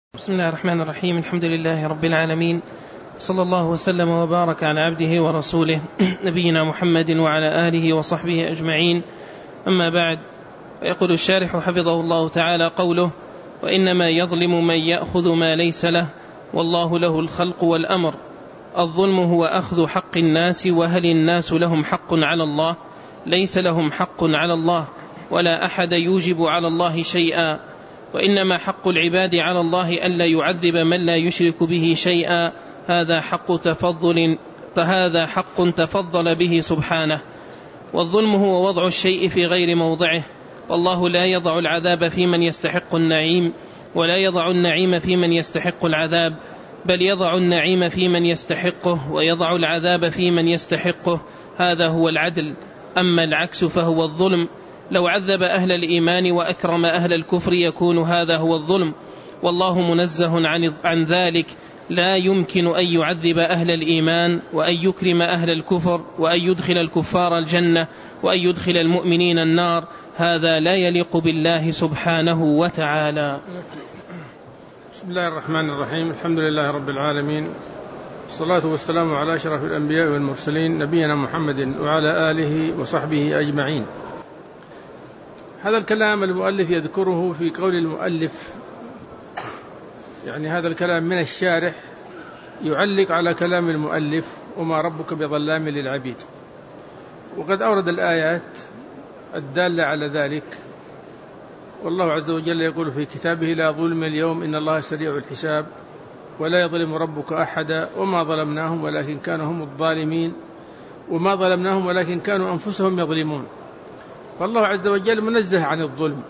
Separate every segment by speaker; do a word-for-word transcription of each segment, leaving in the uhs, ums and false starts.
Speaker 1: بسم الله الرحمن الرحيم. الحمد لله رب العالمين، صلى الله وسلم وبارك على عبده ورسوله نبينا محمد وعلى آله وصحبه أجمعين. أما بعد، يقول الشارح حفظه الله تعالى قوله: وإنما يظلم من يأخذ ما ليس له والله له الخلق والأمر. الظلم هو أخذ حق الناس، وهل الناس لهم حق على الله؟ ليس لهم حق على الله، ولا أحد يوجب على الله شيئا، وإنما حق العباد على الله ألا يعذب من لا يشرك به شيئا. هذا حق تفضل هذا حق تفضل به سبحانه. والظلم هو وضع الشيء في غير موضعه، والله لا يضع العذاب في من يستحق النعيم، ولا يضع النعيم في من يستحق العذاب، بل يضع النعيم في من يستحقه ويضع العذاب في من يستحقه. هذا هو العدل. أما العكس فهو الظلم. لو عذب أهل الإيمان وأكرم أهل الكفر يكون هذا هو الظلم، والله منزه عن, عن ذلك. لا يمكن أن يعذب أهل الإيمان وأن يكرم أهل الكفر، وأن يدخل الكفار الجنة وأن يدخل المؤمنين النار. هذا لا يليق بالله سبحانه وتعالى.
Speaker 2: بسم الله الرحمن الرحيم. الحمد لله رب العالمين، الصلاة والسلام على أشرف الأنبياء والمرسلين نبينا محمد وعلى آله وصحبه أجمعين. هذا الكلام المؤلف يذكره في قول المؤلف، يعني هذا الكلام من الشارح يعلق على كلام المؤلف: وما ربك بظلام للعبيد. وقد أورد الآيات الدالة على ذلك، والله عز وجل يقول في كتابه: لا ظلم اليوم إن الله سريع الحساب ولا يظلم ربك أحدا وما ظلمناهم ولكن كانوا هم الظالمين وما ظلمناهم ولكن كانوا أنفسهم يظلمون. فالله عز وجل منزه عن الظلم.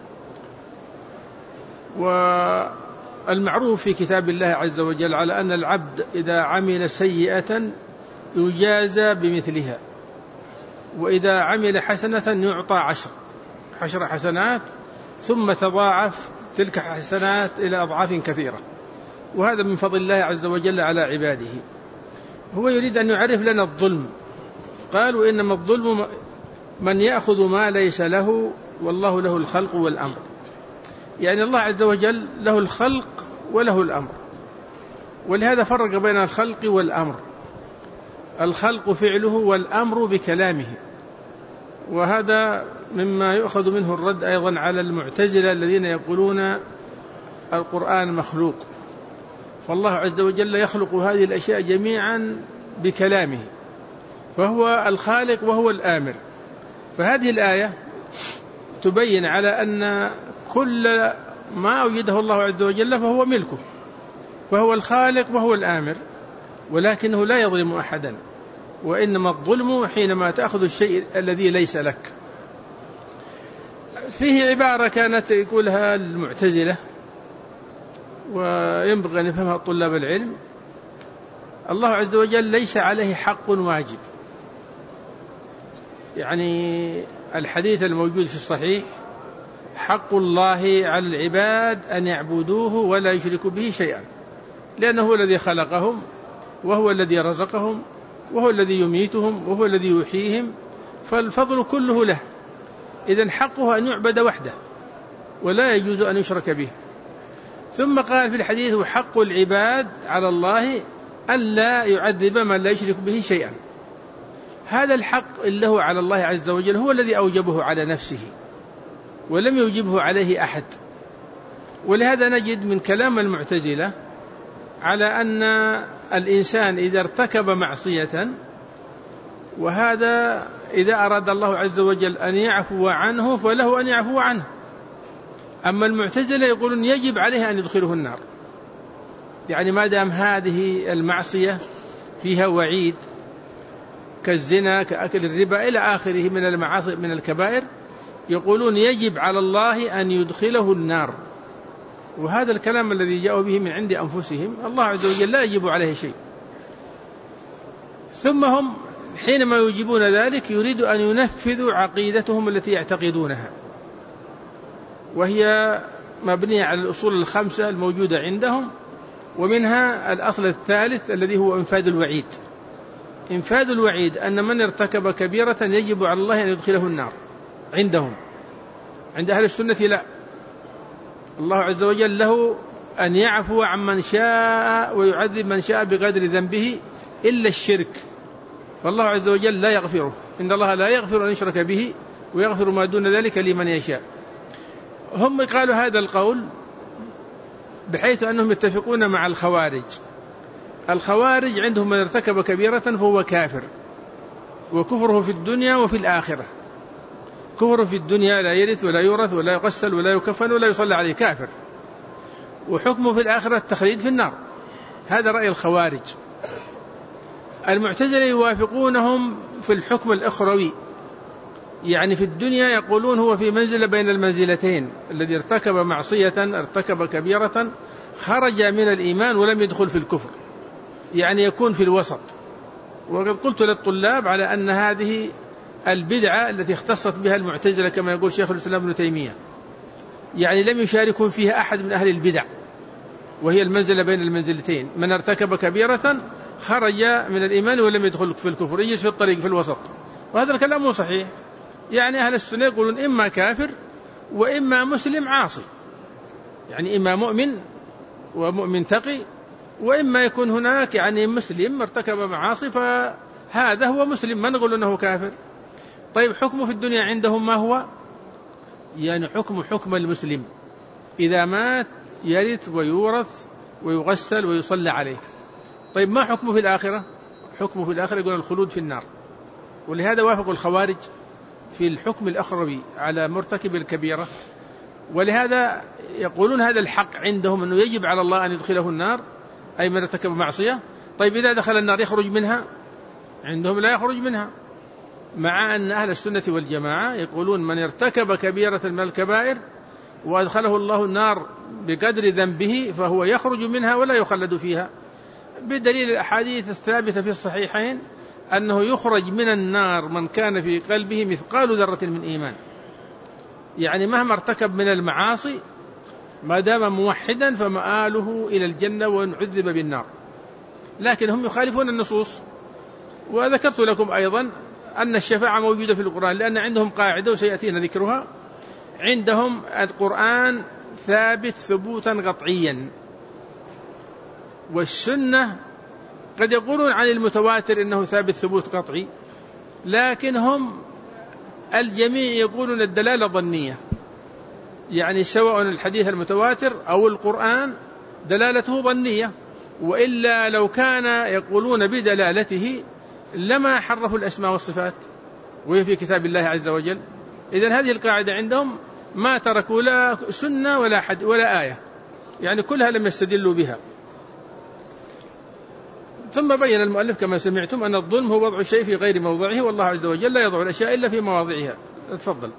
Speaker 2: والمعروف في كتاب الله عز وجل على أن العبد إذا عمل سيئة يجازى بمثلها، وإذا عمل حسنة يعطى عشر عشر حسنات، ثم تضاعف تلك حسنات إلى أضعاف كثيرة. وهذا من فضل الله عز وجل على عباده. هو يريد أن يعرف لنا الظلم. قالوا: إنما الظلم من يأخذ ما ليس له والله له الخلق والأمر. يعني الله عز وجل له الخلق وله الأمر، ولهذا فرق بين الخلق والأمر. الخلق فعله والأمر بكلامه، وهذا مما يؤخذ منه الرد أيضا على المعتزلة الذين يقولون القرآن مخلوق. فالله عز وجل يخلق هذه الأشياء جميعا بكلامه، فهو الخالق وهو الآمر. فهذه الآية تبين على أن كل ما أوجده الله عز وجل فهو ملكه، فهو الخالق وهو الآمر، ولكنه لا يظلم أحدا. وإنما الظلم حينما تأخذ الشيء الذي ليس لك. فيه عبارة كانت يقولها المعتزلة وينبغي أن يفهمها طلاب العلم: الله عز وجل ليس عليه حق واجب. يعني الحديث الموجود في الصحيح: حق الله على العباد أن يعبدوه ولا يشركوا به شيئا، لأنه هو الذي خلقهم وهو الذي رزقهم وهو الذي يميتهم وهو الذي يحييهم، فالفضل كله له. إذن حقه أن يعبد وحده ولا يجوز أن يشرك به. ثم قال في الحديث: وحق العباد على الله ألا يعذب من لا يشرك به شيئا. هذا الحق اللي هو على الله عز وجل هو الذي أوجبه على نفسه ولم يوجبه عليه أحد. ولهذا نجد من كلام المعتزلة على أن الإنسان إذا ارتكب معصية، وهذا إذا أراد الله عز وجل أن يعفو عنه فله أن يعفو عنه. أما المعتزلة يقولون يجب عليه أن يدخله النار. يعني ما دام هذه المعصية فيها وعيد كالزنا كأكل الربا إلى آخره من المعاصي من الكبائر، يقولون يجب على الله أن يدخله النار. وهذا الكلام الذي جاءوا به من عند أنفسهم، الله عز وجل لا يجب عليه شيء. ثم هم حينما يجيبون ذلك يريدوا أن ينفذوا عقيدتهم التي يعتقدونها، وهي مبنية على الأصول الخمسة الموجودة عندهم، ومنها الأصل الثالث الذي هو إنفاذ الوعيد. إنفاذ الوعيد أن من ارتكب كبيرة يجب على الله أن يدخله النار. عندهم، عند أهل السنة لا، الله عز وجل له أن يعفو عن من شاء ويعذب من شاء بقدر ذنبه إلا الشرك، فالله عز وجل لا يغفره، إن الله لا يغفر أن يشرك به ويغفر ما دون ذلك لمن يشاء. هم قالوا هذا القول بحيث أنهم يتفقون مع الخوارج. الخوارج عندهم من ارتكب كبيرة فهو كافر، وكفره في الدنيا وفي الآخرة. كفره في الدنيا لا يرث ولا يورث ولا يغسل ولا يكفن ولا يصلى عليه، كافر، وحكمه في الآخرة التخليد في النار. هذا رأي الخوارج. المعتزلة يوافقونهم في الحكم الأخروي، يعني في الدنيا يقولون هو في منزلة بين المنزلتين، الذي ارتكب معصية ارتكب كبيرة خرج من الإيمان ولم يدخل في الكفر، يعني يكون في الوسط. وقد قلت للطلاب على أن هذه البدعة التي اختصت بها المعتزلة كما يقول شيخ الإسلام ابن تيمية، يعني لم يشاركون فيها أحد من أهل البدع، وهي المنزلة بين المنزلتين، من ارتكب كبيرة خرج من الإيمان ولم يدخل في الكفر، يجلس في الطريق في الوسط. وهذا الكلام مو صحيح. يعني أهل السنة يقولون إما كافر وإما مسلم عاصي، يعني إما مؤمن ومؤمن تقي، وإما يكون هناك يعني مسلم ارتكب معاصي فهذا هو مسلم، ما نقول أنه كافر. طيب حكمه في الدنيا عندهم ما هو؟ يعني حكم حكم المسلم، إذا مات يرث ويورث ويغسل ويصلى عليه. طيب ما حكمه في الآخرة؟ حكمه في الآخرة يقول الخلود في النار. ولهذا وافقوا الخوارج في الحكم الأخروي على مرتكب الكبيرة، ولهذا يقولون هذا الحق عندهم أنه يجب على الله أن يدخله النار، أي من ارتكب معصية. طيب إذا دخل النار يخرج منها؟ عندهم لا يخرج منها، مع أن أهل السنة والجماعة يقولون من ارتكب كبيرة من الكبائر وأدخله الله النار بقدر ذنبه فهو يخرج منها ولا يخلد فيها، بدليل الأحاديث الثابتة في الصحيحين أنه يخرج من النار من كان في قلبه مثقال ذرة من إيمان، يعني مهما ارتكب من المعاصي ما دام موحدا فمآله إلى الجنة ويعذب بالنار. لكن هم يخالفون النصوص. وذكرت لكم أيضا أن الشفاعة موجودة في القرآن، لأن عندهم قاعدة وسيأتينا ذكرها، عندهم القرآن ثابت ثبوتا قطعيا، والسنة قد يقولون عن المتواتر إنه ثابت ثبوت قطعي، لكن هم الجميع يقولون الدلالة ظنية، يعني سواء الحديث المتواتر أو القرآن دلالته ظنية، وإلا لو كان يقولون بدلالته لما حرفوا الأسماء والصفات وهي في كتاب الله عز وجل. إذن هذه القاعدة عندهم ما تركوا لا سنة ولا حد ولا آية، يعني كلها لم يستدلوا بها. ثم بين المؤلف كما سمعتم أن الظلم هو وضع الشيء في غير موضعه، والله عز وجل لا يضع الأشياء إلا في مواضعها. تفضل.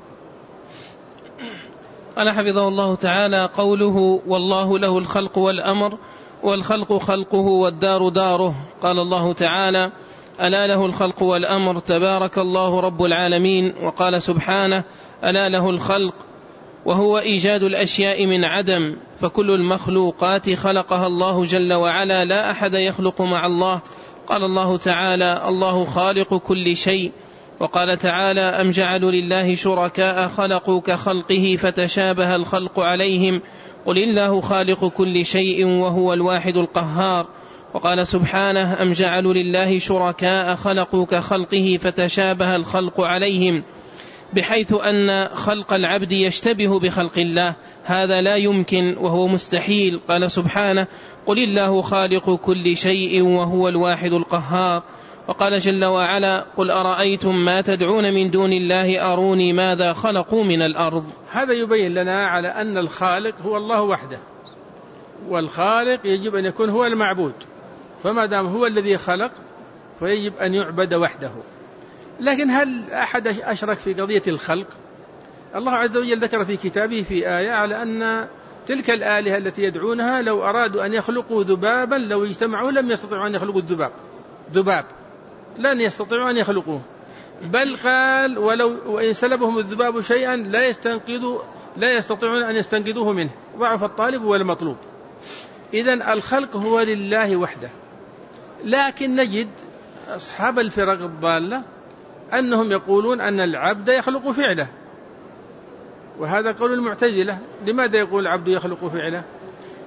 Speaker 1: قال حفظه الله تعالى: قوله والله له الخلق والأمر، والخلق خلقه والدار داره. قال الله تعالى: ألا له الخلق والأمر تبارك الله رب العالمين. وقال سبحانه: ألا له الخلق، وهو إيجاد الأشياء من عدم، فكل المخلوقات خلقها الله جل وعلا، لا أحد يخلق مع الله. قال الله تعالى: الله خالق كل شيء. وقال تعالى: أم جعلوا لله شركاء خلقوا كخلقه فتشابه الخلق عليهم، قل الله خالق كل شيء وهو الواحد القهار. وقال سبحانه: أم جعلوا لله شركاء خلقوا كخلقه فتشابه الخلق عليهم، بحيث أن خلق العبد يشتبه بخلق الله، هذا لا يمكن وهو مستحيل. قال سبحانه: قل الله خالق كل شيء وهو الواحد القهار. وقال جل وعلا: قل أرأيتم ما تدعون من دون الله أروني ماذا خلقوا من الأرض.
Speaker 2: هذا يبين لنا على أن الخالق هو الله وحده، والخالق يجب أن يكون هو المعبود، فما دام هو الذي خلق فيجب أن يعبد وحده. لكن هل أحد أشرك في قضية الخلق؟ الله عز وجل ذكر في كتابه في آية على أن تلك الآلهة التي يدعونها لو أرادوا أن يخلقوا ذبابا لو اجتمعوا لم يستطيعوا أن يخلقوا الذباب، ذباب لن يستطيعوا أن يخلقوه. بل قال: ولو وإن سلبهم الذباب شيئا لا يستنقذوا لا يستطيعون أن يستنقذوه منه، ضعف الطالب والمطلوب. إذن الخلق هو لله وحده. لكن نجد أصحاب الفرق الضالة أنهم يقولون أن العبد يخلق فعله، وهذا قول المعتزلة. لماذا يقول العبد يخلق فعله؟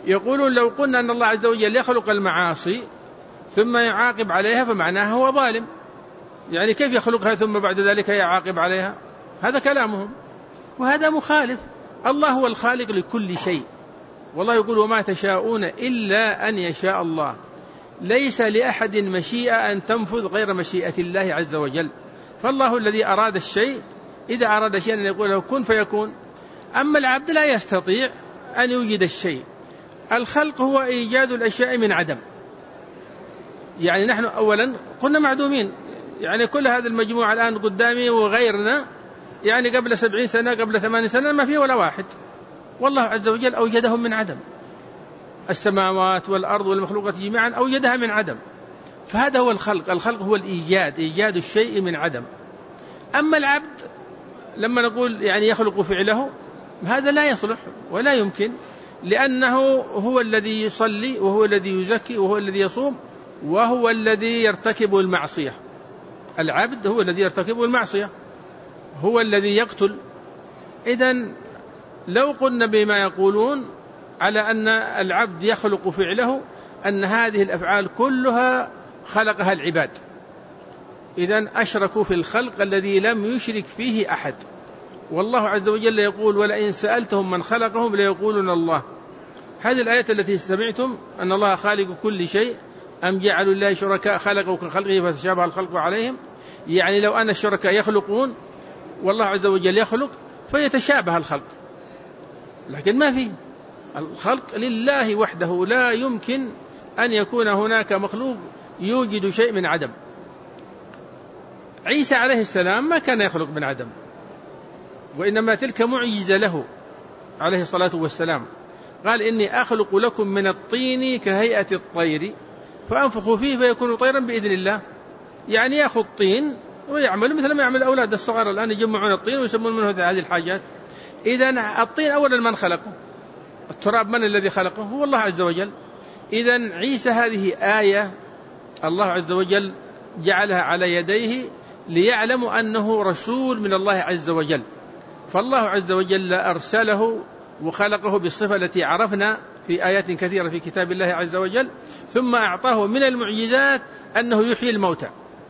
Speaker 2: يقولون لو قلنا أن الله عز وجل يخلق المعاصي ثم يعاقب عليها فمعناها هو ظالم، يعني كيف يخلقها ثم بعد ذلك يعاقب عليها؟ هذا كلامهم، وهذا مخالف. الله هو الخالق لكل شيء، والله يقول وما تشاءون إلا أن يشاء الله. ليس لأحد مشيئة أن تنفذ غير مشيئة الله عز وجل، فالله الذي أراد الشيء إذا أراد شيئا أن يقول له كن فيكون. أما العبد لا يستطيع أن يوجد الشيء. الخلق هو إيجاد الأشياء من عدم، يعني نحن أولا كنا معدومين، يعني كل هذه المجموعة الآن قدامي وغيرنا يعني قبل سبعين سنة قبل ثمانين سنة ما فيه ولا واحد، والله عز وجل أوجدهم من عدم. السماوات والأرض والمخلوقات جميعا أوجدها من عدم، فهذا هو الخلق. الخلق هو الإيجاد، إيجاد الشيء من عدم. أما العبد لما نقول يعني يخلق فعله، هذا لا يصلح ولا يمكن، لأنه هو الذي يصلي وهو الذي يزكي وهو الذي يصوم وهو الذي يرتكب المعصية. العبد هو الذي يرتكب المعصية، هو الذي يقتل. إذن لو قلنا بما يقولون على أن العبد يخلق فعله، أن هذه الأفعال كلها خلقها العباد، إذن أشركوا في الخلق الذي لم يشرك فيه أحد. والله عز وجل يقول ولئن سألتهم من خلقهم ليقولون الله. هذه الآية التي سمعتم أن الله خالق كل شيء أم جعلوا الله شركاء خلقوا كخلقه فتشابه الخلق عليهم، يعني لو أن الشركاء يخلقون والله عز وجل يخلق فيتشابه الخلق، لكن ما في. الخلق لله وحده، لا يمكن أن يكون هناك مخلوق يوجد شيء من عدم. عيسى عليه السلام ما كان يخلق من عدم، وإنما تلك معجزة له عليه الصلاة والسلام. قال إني أخلق لكم من الطين كهيئة الطير فأنفخ فيه فيكون طيرا بإذن الله. يعني يأخذ طين ويعمل مثل ما يعمل الأولاد الصغار الآن، يجمعون الطين ويسمون منه هذه الحاجات. إذن الطين أولا من خلقه؟ التراب من الذي خلقه؟ هو الله عز وجل. إذن عيسى هذه آية الله عز وجل جعلها على يديه ليعلموا أنه رسول من الله عز وجل، فالله عز وجل أرسله وخلقه بالصفة التي عرفنا في آيات كثيرة في كتاب الله عز وجل، ثم أعطاه من المعجزات أنه يحيي الموتى،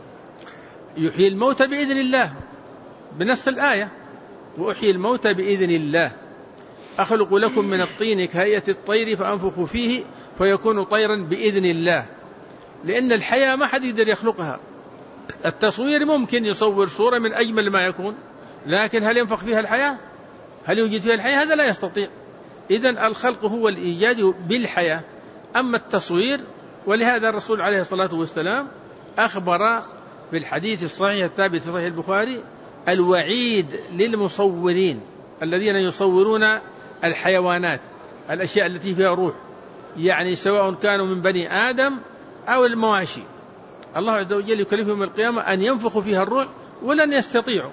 Speaker 2: يحيي الموتى بإذن الله بنص الآية، وأحيي الموتى بإذن الله. أخلق لكم من الطين كهيئة الطير فأنفخ فيه فيكون طيرا بإذن الله. لأن الحياة ما حد يقدر يخلقها. التصوير ممكن يصور صورة من أجمل ما يكون، لكن هل ينفخ فيها الحياة؟ هل يوجد فيها الحياة؟ هذا لا يستطيع. إذن الخلق هو الإيجاد بالحياة، أما التصوير. ولهذا الرسول عليه الصلاة والسلام أخبر في الحديث الصحيح الثابت في صحيح البخاري الوعيد للمصورين الذين يصورون الحيوانات، الأشياء التي فيها روح، يعني سواء كانوا من بني آدم أو المواشي. الله عز وجل يكلفهم يوم القيامة أن ينفخوا فيها الروح ولن يستطيعوا،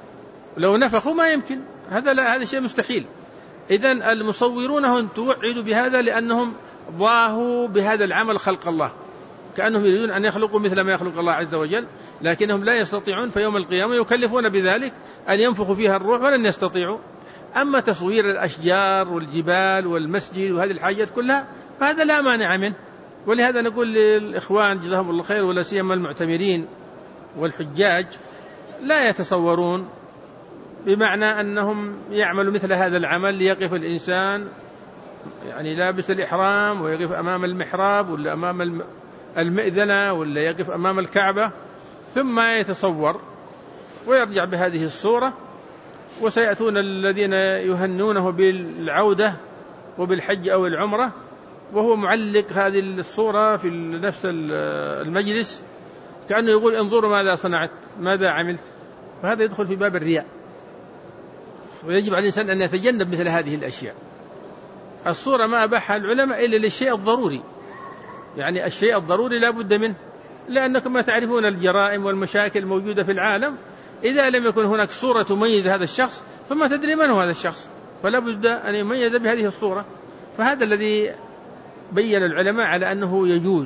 Speaker 2: لو نفخوا ما يمكن، هذا لا، هذا شيء مستحيل. إذن المصورون هم توعدوا بهذا لأنهم ضاهوا بهذا العمل خلق الله، كأنهم يريدون أن يخلقوا مثل ما يخلق الله عز وجل، لكنهم لا يستطيعون، فيوم القيامة يكلفون بذلك أن ينفخوا فيها الروح ولن يستطيعوا. أما تصوير الأشجار والجبال والمسجد وهذه الحاجات كلها فهذا لا مانع منه. ولهذا نقول للإخوان جزاهم الله خير ولا سيما المعتمرين والحجاج لا يتصورون، بمعنى أنهم يعملوا مثل هذا العمل ليقف الإنسان يعني لابس الإحرام ويقف أمام المحراب ولا أمام المئذنة ولا يقف أمام الكعبة ثم يتصور ويرجع بهذه الصورة، وسيأتون الذين يهنونه بالعودة وبالحج أو العمرة وهو معلق هذه الصورة في نفس المجلس كأنه يقول انظروا ماذا صنعت ماذا عملت، فهذا يدخل في باب الرياء. ويجب على الإنسان أن يتجنب مثل هذه الأشياء. الصورة ما أباحها العلماء إلا للشيء الضروري، يعني الشيء الضروري لا بد منه، لأنكم ما تعرفون الجرائم والمشاكل الموجودة في العالم، إذا لم يكن هناك صورة تميز هذا الشخص فما تدري من هو هذا الشخص، فلا بد أن يميز بهذه الصورة. فهذا الذي بين العلماء على أنه يجوز،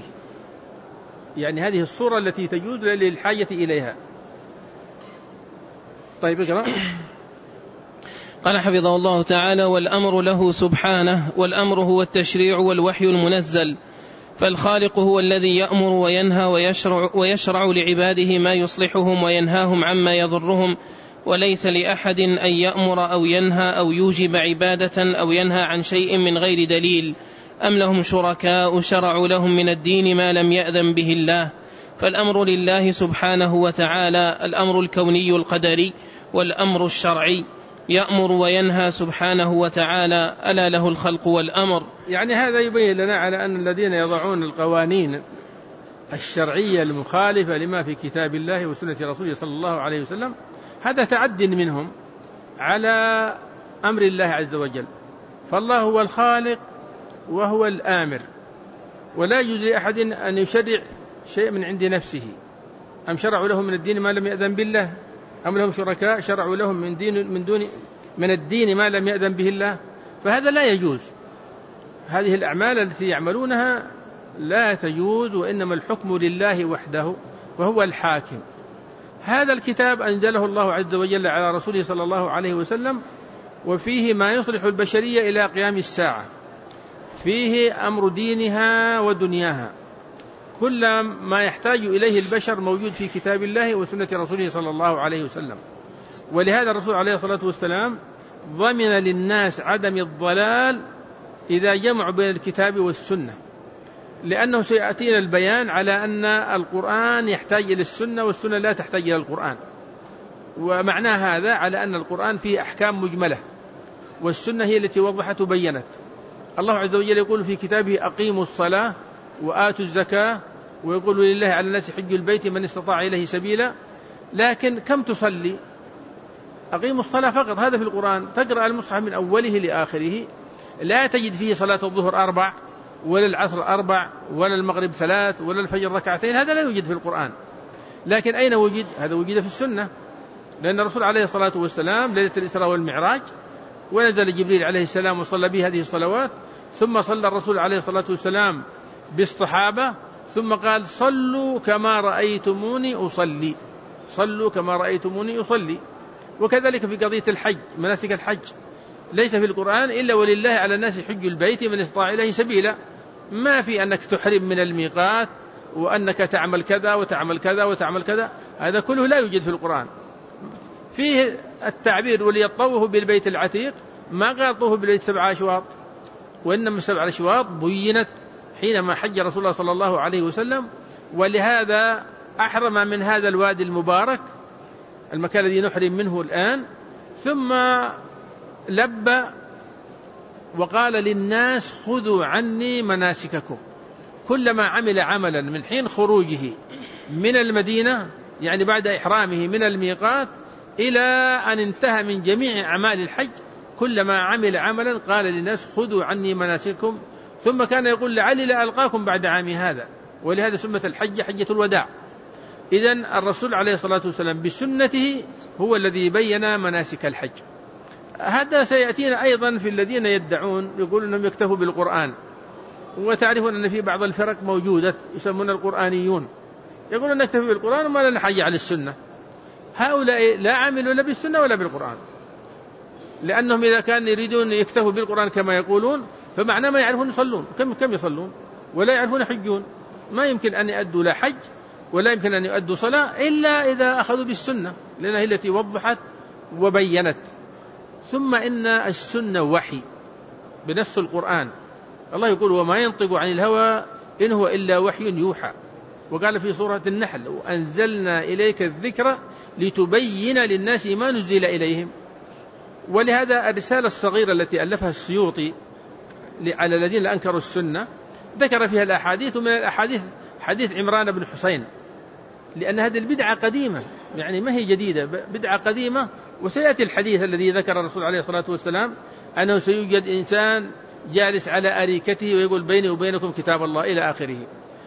Speaker 2: يعني هذه الصورة التي تجوز للحاجة إليها. طيب اقرأ.
Speaker 1: قال حفظه الله تعالى: والأمر له سبحانه، والأمر هو التشريع والوحي المنزل، فالخالق هو الذي يأمر وينهى ويشرع, ويشرع لعباده ما يصلحهم وينهاهم عما يضرهم، وليس لأحد أن يأمر أو ينهى أو يوجب عبادة أو ينهى عن شيء من غير دليل. أم لهم شركاء شرعوا لهم من الدين ما لم يأذن به الله؟ فالأمر لله سبحانه وتعالى، الأمر الكوني القدري والأمر الشرعي، يأمر وينهى سبحانه وتعالى، ألا له الخلق والأمر.
Speaker 2: يعني هذا يبين لنا على أن الذين يضعون القوانين الشرعية المخالفة لما في كتاب الله وسنة رسوله صلى الله عليه وسلم هذا تعد منهم على أمر الله عز وجل. فالله هو الخالق وهو الآمر، ولا يجوز لأحد أن يشرع شيء من عند نفسه. أم شرعوا لهم من الدين ما لم يأذن بالله؟ أم لهم شركاء شرعوا لهم من دين من دون من الدين ما لم يأذن به الله؟ فهذا لا يجوز. هذه الأعمال التي يعملونها لا تجوز، وإنما الحكم لله وحده وهو الحاكم. هذا الكتاب أنزله الله عز وجل على رسوله صلى الله عليه وسلم، وفيه ما يصلح البشرية إلى قيام الساعة، فيه أمر دينها ودنياها، كل ما يحتاج إليه البشر موجود في كتاب الله وسنة رسوله صلى الله عليه وسلم. ولهذا الرسول عليه الصلاة والسلام ضمن للناس عدم الضلال إذا جمعوا بين الكتاب والسنة، لأنه سيأتينا البيان على أن القرآن يحتاج إلى السنة والسنة لا تحتاج إلى القرآن. ومعنى هذا على أن القرآن فيه أحكام مجملة، والسنة هي التي وضحت وبينت. الله عز وجل يقول في كتابه: أقيموا الصلاة وآتوا الزكاة، ويقول: لله على الناس حج البيت من استطاع إليه سبيلا. لكن كم تصلي؟ أقيموا الصلاة فقط، هذا في القرآن. تقرأ المصحف من أوله لآخره لا تجد فيه صلاة الظهر أربع، ولا العصر أربع، ولا المغرب ثلاث، ولا الفجر ركعتين، هذا لا يوجد في القرآن. لكن أين وجد؟ هذا وجد في السنة، لأن الرسول عليه الصلاة والسلام ليلة الإسراء والمعراج ونزل جبريل عليه السلام وصلى به هذه الصلوات، ثم صلى الرسول عليه الصلاة والسلام بالصحابة، ثم قال: صلوا كما رأيتموني أصلي، صلوا كما رأيتموني أصلي. وكذلك في قضية الحج، مناسك الحج ليس في القرآن إلا ولله على الناس حج البيت من استطاع إليه سبيلا. ما في أنك تحرم من الميقات وأنك تعمل كذا وتعمل كذا وتعمل كذا، هذا كله لا يوجد في القرآن. فيه التعبير: وليطوفوا بالبيت العتيق، ما قال طوفوا بالبيت سبع أشواط، وإنما سبع أشواط بينت حينما حج رسول الله صلى الله عليه وسلم. ولهذا أحرم من هذا الوادي المبارك، المكان الذي نحرم منه الآن، ثم لبى وقال للناس: خذوا عني مناسككم. كلما عمل عملا من حين خروجه من المدينة، يعني بعد إحرامه من الميقات، إلى أن انتهى من جميع أعمال الحج، كلما عمل عملا قال للناس: خذوا عني مناسككم. ثم كان يقول: لعلي لا ألقاكم بعد عامي هذا. ولهذا سمت الحج حجة الوداع. إذن الرسول عليه الصلاة والسلام بسنته هو الذي بين مناسك الحج. هذا سيأتينا أيضا في الذين يدعون يقولون أنهم يكتفوا بالقرآن، وتعرفون أن في بعض الفرق موجودة يسمون القرآنيون، يقولون نكتفي بالقرآن وما لنا حاجة على السنة. هؤلاء لا عملوا لا بالسنة ولا بالقرآن، لأنهم إذا كانوا يريدون يكتفوا بالقرآن كما يقولون فمعنى ما يعرفون يصلون. كم كم يصلون ولا يعرفون يحجون؟ ما يمكن أن يؤدوا لا حج ولا يمكن أن يؤدوا صلاة إلا إذا أخذوا بالسنة، لأنها هي التي وضحت وبينت. ثم إن السنة وحي بنص القرآن. الله يقول: وما ينطق عن الهوى إن هو إلا وحي يوحى. وقال في سورة النحل: وأنزلنا إليك الذكر لتبين للناس ما نزل إليهم. ولهذا الرسالة الصغيرة التي ألفها السيوطي على الذين أنكروا السنة ذكر فيها الأحاديث، ومن الأحاديث حديث عمران بن حسين، لأن هذه البدعة قديمة، يعني ما هي جديدة، بدعة قديمة. وسيأتي الحديث الذي ذكر الرسول عليه الصلاة والسلام أنه سيوجد إنسان جالس على أريكته ويقول: بيني وبينكم كتاب الله، إلى آخره.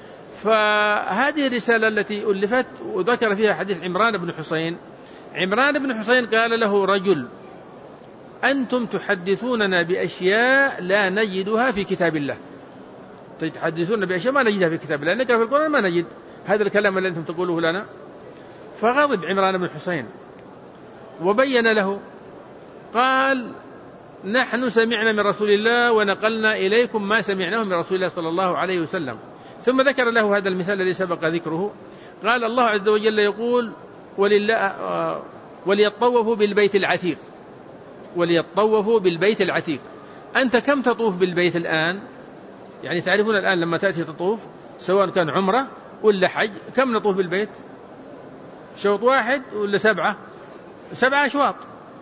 Speaker 2: فهذه الرسالة التي ألفت وذكر فيها حديث عمران بن حسين. عمران بن حسين قال له رجل: أنتم تحدثوننا بأشياء لا نجدها في كتاب الله، تحدثون بأشياء ما نجدها في كتاب الله، نقرأ في القرآن ما نجد هذا الكلام الذي أنتم تقولوه لنا. فغضب عمران بن حسين وبين له قال نحن سمعنا من رسول الله ونقلنا إليكم ما سمعناه من رسول الله صلى الله عليه وسلم. ثم ذكر له هذا المثال الذي سبق ذكره، قال الله عز وجل يقول ولله وليطوفوا بالبيت العتيق، وليطوفوا بالبيت العتيق. أنت كم تطوف بالبيت الآن؟ يعني تعرفون الآن لما تأتي تطوف سواء كان عمرة ولا حج كم نطوف بالبيت؟ شوط واحد ولا سبعة؟ سبعة أشواط.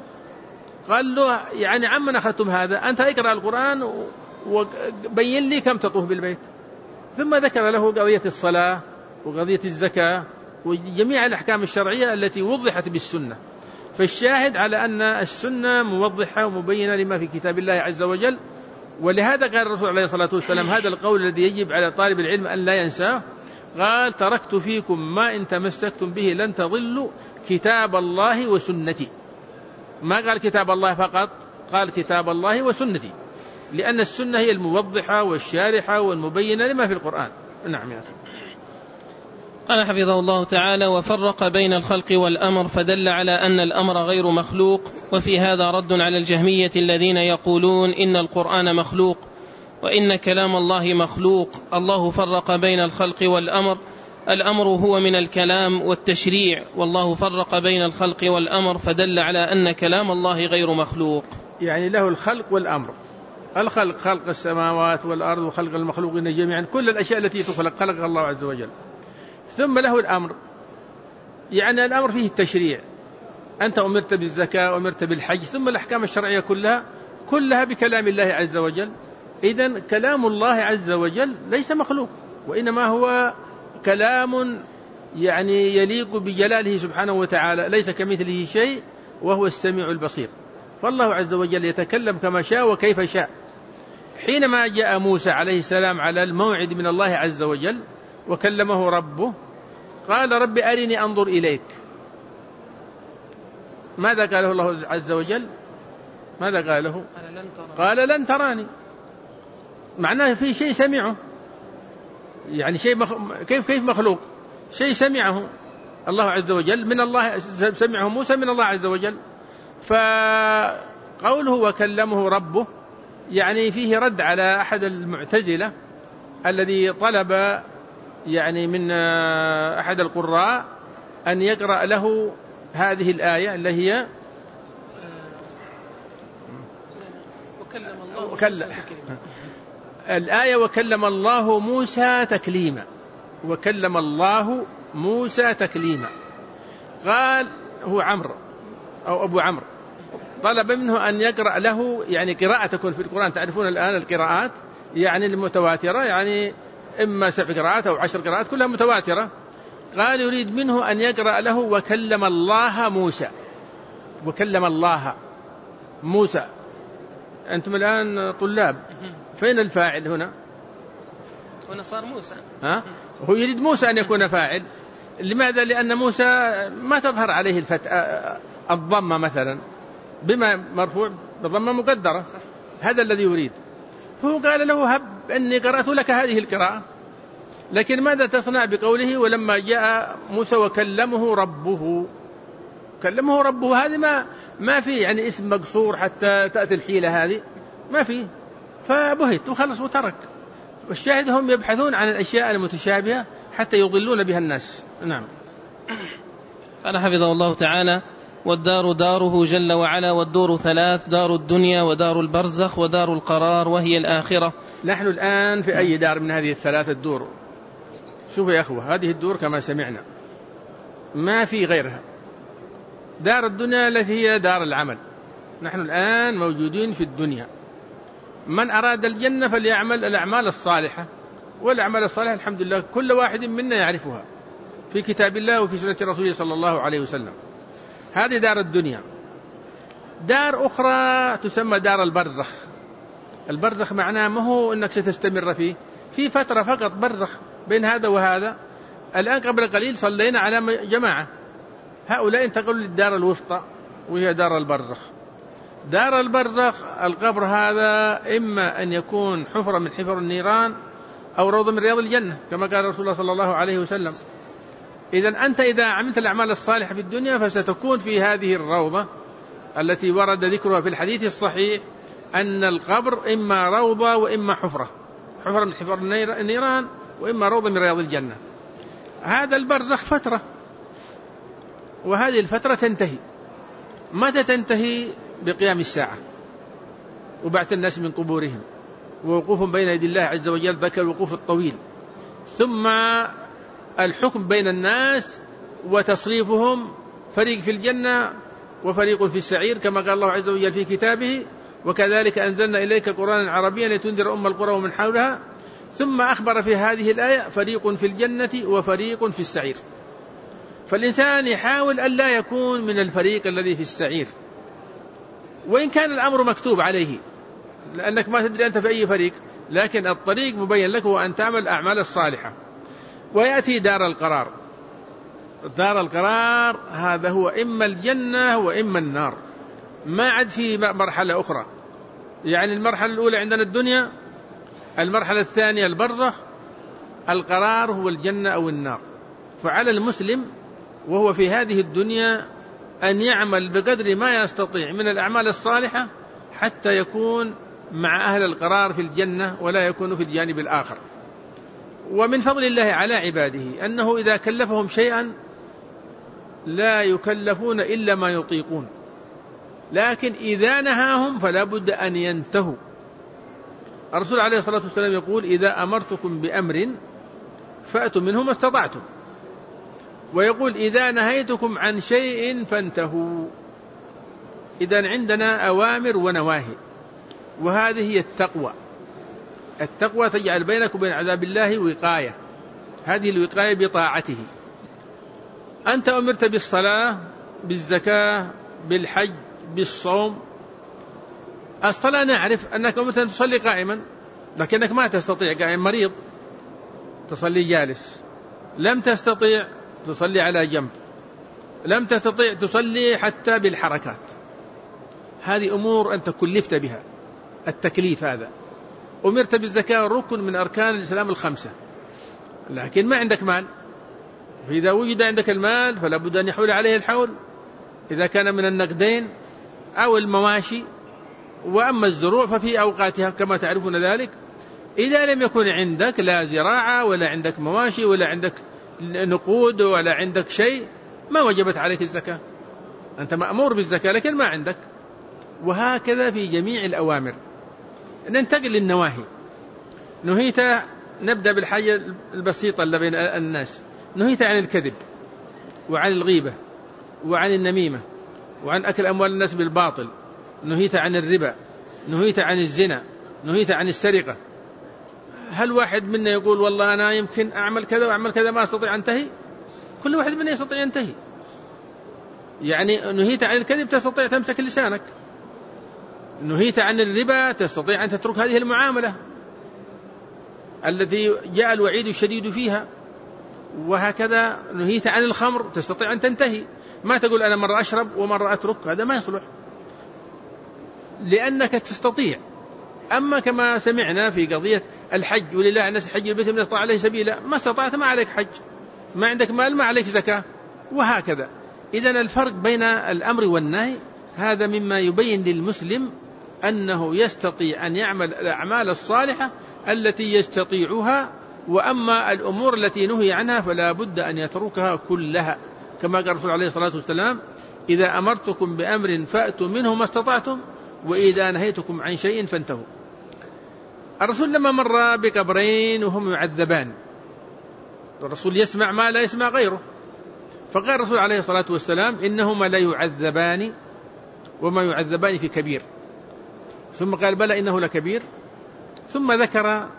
Speaker 2: قال له يعني عمن أخذتم هذا؟ أنت اقرأ القرآن وبين لي كم تطوف بالبيت. ثم ذكر له قضية الصلاة وقضية الزكاة وجميع الأحكام الشرعية التي وضحت بالسنة. فالشاهد على أن السنة موضحة ومبينة لما في كتاب الله عز وجل. ولهذا قال الرسول عليه الصلاة والسلام هذا القول الذي يجب على طالب العلم أن لا ينساه، قال تركت فيكم ما إن تمسكتم به لن تضلوا كتاب الله وسنتي. ما قال كتاب الله فقط، قال كتاب الله وسنتي، لأن السنة هي الموضحة والشارحة والمبينة لما في القرآن. نعم يا أخي.
Speaker 1: قال حفظه الله تعالى: وفرق بين الخلق والأمر فدل على أن الأمر غير مخلوق. وفي هذا رد على الجهمية الذين يقولون إن القرآن مخلوق وإن كلام الله مخلوق. الله فرق بين الخلق والأمر، الأمر هو من الكلام والتشريع، والله فرق بين الخلق والأمر فدل على أن كلام الله غير مخلوق.
Speaker 2: يعني له الخلق والأمر. الخلق خلق السماوات والأرض وخلق المخلوقين جميعا، كل الأشياء التي تخلق خلقها الله عز وجل. ثم له الأمر، يعني الأمر فيه التشريع، أنت أمرت بالزكاة أمرت بالحج، ثم الأحكام الشرعية كلها كلها بكلام الله عز وجل. إذن كلام الله عز وجل ليس مخلوق، وإنما هو كلام يعني يليق بجلاله سبحانه وتعالى، ليس كمثله شيء وهو السميع البصير. فالله عز وجل يتكلم كما شاء وكيف شاء. حينما جاء موسى عليه السلام على الموعد من الله عز وجل وكلمه ربه، قال رب أرني أنظر إليك. ماذا قاله الله عز وجل؟ ماذا قاله؟ قال لن تراني. معناه في شيء سمعه، يعني شيء مخ... كيف كيف مخلوق؟ شيء سمعه الله عز وجل من الله، سمعه موسى من الله عز وجل. فقوله وكلمه ربه يعني فيه رد على أحد المعتزلة الذي طلب يعني من أحد القراء أن يقرأ له هذه الآية اللي هي
Speaker 1: وكلم الله
Speaker 2: وكلم الآية وكلم الله موسى تكليما. وكلم الله موسى تكليما. قال هو عمرو أو أبو عمرو طلب منه أن يقرأ له يعني قراءة تكون في القرآن. تعرفون الآن القراءات يعني المتواترة، يعني إما سبع قراءات أو عشر قراءات كلها متواترة. قال يريد منه أن يقرأ له وكلم الله موسى. وكلم الله موسى. أنتم الآن طلاب، فين الفاعل هنا؟
Speaker 1: هنا صار موسى.
Speaker 2: ها؟ هو يريد موسى أن يكون فاعل. لماذا؟ لأن موسى ما تظهر عليه الفتح الضمة مثلا، بما مرفوع بضمة مقدرة. هذا الذي يريد. هو قال له هب أني قرأت لك هذه القراءة، لكن ماذا تصنع بقوله ولما جاء موسى وكلمه ربه؟ كلمه ربه هذه ما ما في يعني اسم مقصور حتى تأتي الحيلة هذه ما في، فبهت وخلص وترك. والشاهد هم يبحثون عن الأشياء المتشابهة حتى يضلون بها الناس. نعم.
Speaker 1: قال حفظه الله تعالى: والدار داره جل وعلا، والدور ثلاث: دار الدنيا ودار البرزخ ودار القرار وهي الآخرة.
Speaker 2: نحن الآن في أي دار من هذه الثلاثة الدور؟ شوفوا يا أخوة، هذه الدور كما سمعنا ما في غيرها. دار الدنيا التي هي دار العمل، نحن الآن موجودين في الدنيا. من أراد الجنة فليعمل الأعمال الصالحة، والأعمال الصالحة الحمد لله كل واحد منا يعرفها في كتاب الله وفي سنة رسوله صلى الله عليه وسلم. هذه دار الدنيا. دار أخرى تسمى دار البرزخ. البرزخ معناه ما هو أنك ستستمر فيه، في فترة فقط برزخ بين هذا وهذا. الآن قبل قليل صلينا على جماعة، هؤلاء انتقلوا للدار الوسطى وهي دار البرزخ. دار البرزخ القبر هذا إما أن يكون حفرة من حفر النيران أو روضة من رياض الجنة كما قال رسول الله صلى الله عليه وسلم. إذن أنت إذا عملت الأعمال الصالحة في الدنيا فستكون في هذه الروضة التي ورد ذكرها في الحديث الصحيح أن القبر إما روضة وإما حفرة، حفرة من حفر النيران وإما روضة من رياض الجنة. هذا البرزخ فترة، وهذه الفترة تنتهي. متى تنتهي؟ بقيام الساعة وبعث الناس من قبورهم ووقوفهم بين يدي الله عز وجل، ذاك الوقوف الطويل، ثم الحكم بين الناس وتصريفهم، فريق في الجنة وفريق في السعير، كما قال الله عز وجل في كتابه: وكذلك أنزلنا إليك قرآنا عربيا لتنذر أم القرى ومن حولها. ثم أخبر في هذه الآية: فريق في الجنة وفريق في السعير. فالإنسان يحاول أن لا يكون من الفريق الذي في السعير، وإن كان الأمر مكتوب عليه، لأنك ما تدري أنت في أي فريق، لكن الطريق مبين لك هو أن تعمل الأعمال الصالحة. ويأتي دار القرار. دار القرار هذا هو إما الجنة وإما النار، ما عاد في مرحلة أخرى. يعني المرحلة الأولى عندنا الدنيا، المرحلة الثانية البرزخ، القرار هو الجنة أو النار. فعلى المسلم وهو في هذه الدنيا أن يعمل بقدر ما يستطيع من الأعمال الصالحة حتى يكون مع أهل القرار في الجنة ولا يكون في الجانب الآخر. ومن فضل الله على عباده أنه إذا كلفهم شيئا لا يكلفون إلا ما يطيقون، لكن إذا نهاهم فلا بد أن ينتهوا. الرسول عليه الصلاة والسلام يقول: إذا أمرتكم بأمر فأتوا منه ما استطعتم، ويقول: إذا نهيتكم عن شيء فانتهوا. إذن عندنا أوامر ونواهي، وهذه هي التقوى. التقوى تجعل بينك وبين عذاب الله وقاية، هذه الوقاية بطاعته. أنت أمرت بالصلاة، بالزكاة، بالحج، بالصوم. الصلاة نعرف أنك أمرت أن تصلي قائما، لكنك ما تستطيع قائم، مريض تصلي جالس، لم تستطيع تصلي على جنب، لم تستطيع تصلي حتى بالحركات. هذه أمور أنت كلفت بها، التكليف هذا. أمرت بالزكاة، ركن من أركان الإسلام الخمسة، لكن ما عندك مال، فإذا وجد عندك المال فلا بد أن يحول عليه الحول، إذا كان من النقدين أو المواشي. وأما الزروع ففي أوقاتها كما تعرفون ذلك. إذا لم يكن عندك لا زراعة ولا عندك مواشي ولا عندك نقود ولا عندك شيء، ما وجبت عليك الزكاة. أنت مأمور بالزكاة لكن ما عندك. وهكذا في جميع الأوامر. ننتقل للنواهي. نهيت، نبدأ بالحاجة البسيطة اللي بين الناس. نهيت عن الكذب وعن الغيبة وعن النميمة وعن أكل أموال الناس بالباطل. نهيت عن الربا، نهيت عن الزنا، نهيت عن السرقة. هل واحد منا يقول والله أنا يمكن أعمل كذا وأعمل كذا ما أستطيع أنتهي؟ كل واحد منا يستطيع ينتهي. يعني نهيت عن الكذب تستطيع تمسك لسانك، نهيت عن الربا تستطيع أن تترك هذه المعاملة التي جاء الوعيد الشديد فيها. وهكذا نهيت عن الخمر تستطيع أن تنتهي. ما تقول أنا مرة أشرب ومرة أترك، هذا ما يصلح، لأنك تستطيع. أما كما سمعنا في قضية الحج، ولله على الناس حج البيت من استطاع عليه سبيلا، ما استطعت ما عليك حج، ما عندك مال ما عليك زكاة، وهكذا. إذن الفرق بين الأمر والنهي هذا مما يبين للمسلم أنه يستطيع أن يعمل الأعمال الصالحة التي يستطيعها، وأما الأمور التي نهي عنها فلا بد أن يتركها كلها، كما قال الرسول عليه الصلاة والسلام: إذا أمرتكم بأمر فأتوا منه ما استطعتم، وإذا نهيتكم عن شيء فانتهوا. الرسول لما مر بقبرين وهم يعذبان، الرسول يسمع ما لا يسمع غيره، فقال الرسول عليه الصلاة والسلام: إنهما لا يعذبان وما يعذبان في كبير. ثم قال: بلى إنه لكبير. ثم ذكر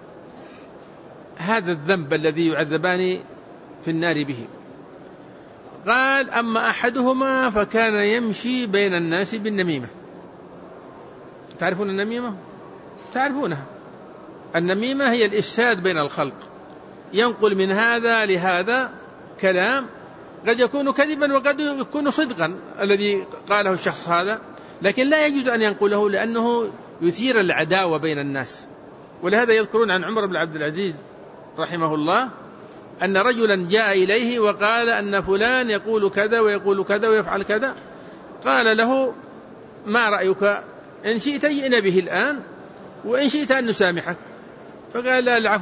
Speaker 2: هذا الذنب الذي يعذبان في النار به. قال: أما أحدهما فكان يمشي بين الناس بالنميمة. تعرفون النميمة؟ تعرفونها. النميمة هي الإفساد بين الخلق، ينقل من هذا لهذا كلام قد يكون كذبا وقد يكون صدقا الذي قاله الشخص هذا، لكن لا يجوز أن ينقله لأنه يثير العداوة بين الناس. ولهذا يذكرون عن عمر بن عبد العزيز رحمه الله أن رجلا جاء إليه وقال أن فلان يقول كذا ويقول كذا ويفعل كذا، قال له ما رأيك إن شئت جئنا به الآن وإن شئت أن نسامحك. فقال لا العفو.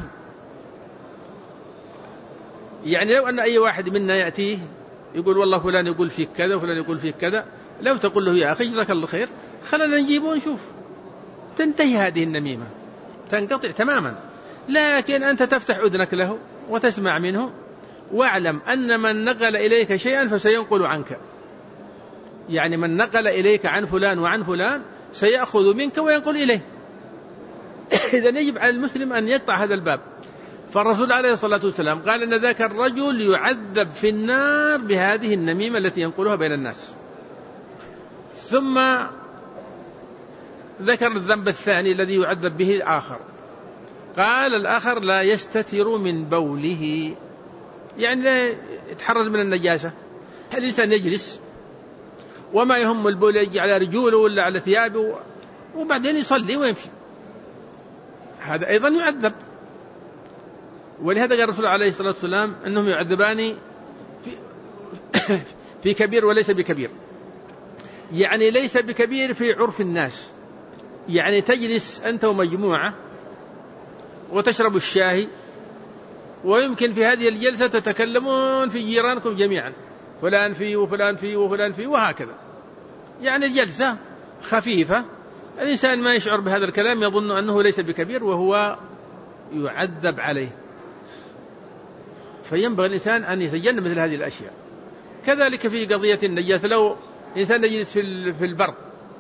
Speaker 2: يعني لو أن أي واحد منا يأتيه يقول والله فلان يقول فيك كذا وفلان يقول فيك كذا، لو تقول له يا أخي جزاك الله خير خلنا نجيبه ونشوف، تنتهي هذه النميمة، تنقطع تماما. لكن أنت تفتح أذنك له وتسمع منه، واعلم أن من نقل إليك شيئا فسينقل عنك. يعني من نقل إليك عن فلان وعن فلان سيأخذ منك وينقل إليه. إذن يجب على المسلم أن يقطع هذا الباب. فالرسول عليه الصلاة والسلام قال أن ذاك الرجل يعذب في النار بهذه النميمة التي ينقلها بين الناس. ثم ذكر الذنب الثاني الذي يعذب به الآخر. قال الآخر لا يستتر من بوله، يعني لا يتحرز من النجاسة. الإنسان يجلس وما يهم البول يجي على رجوله ولا على ثيابه وبعدين يصلي ويمشي، هذا أيضا يعذب. ولهذا قال الرسول عليه الصلاة والسلام أنهم يعذبان في, في كبير وليس بكبير. يعني ليس بكبير في عرف الناس، يعني تجلس أنت ومجموعة وتشرب الشاي ويمكن في هذه الجلسة تتكلمون في جيرانكم جميعا، فلان فيه وفلان فيه وفلان فيه وهكذا. يعني جلسة خفيفة، الإنسان ما يشعر بهذا الكلام، يظن أنه ليس بكبير وهو يعذب عليه. فينبغي الإنسان أن يتجنب مثل هذه الأشياء. كذلك في قضية النجاسة، لو إنسان يجلس في البر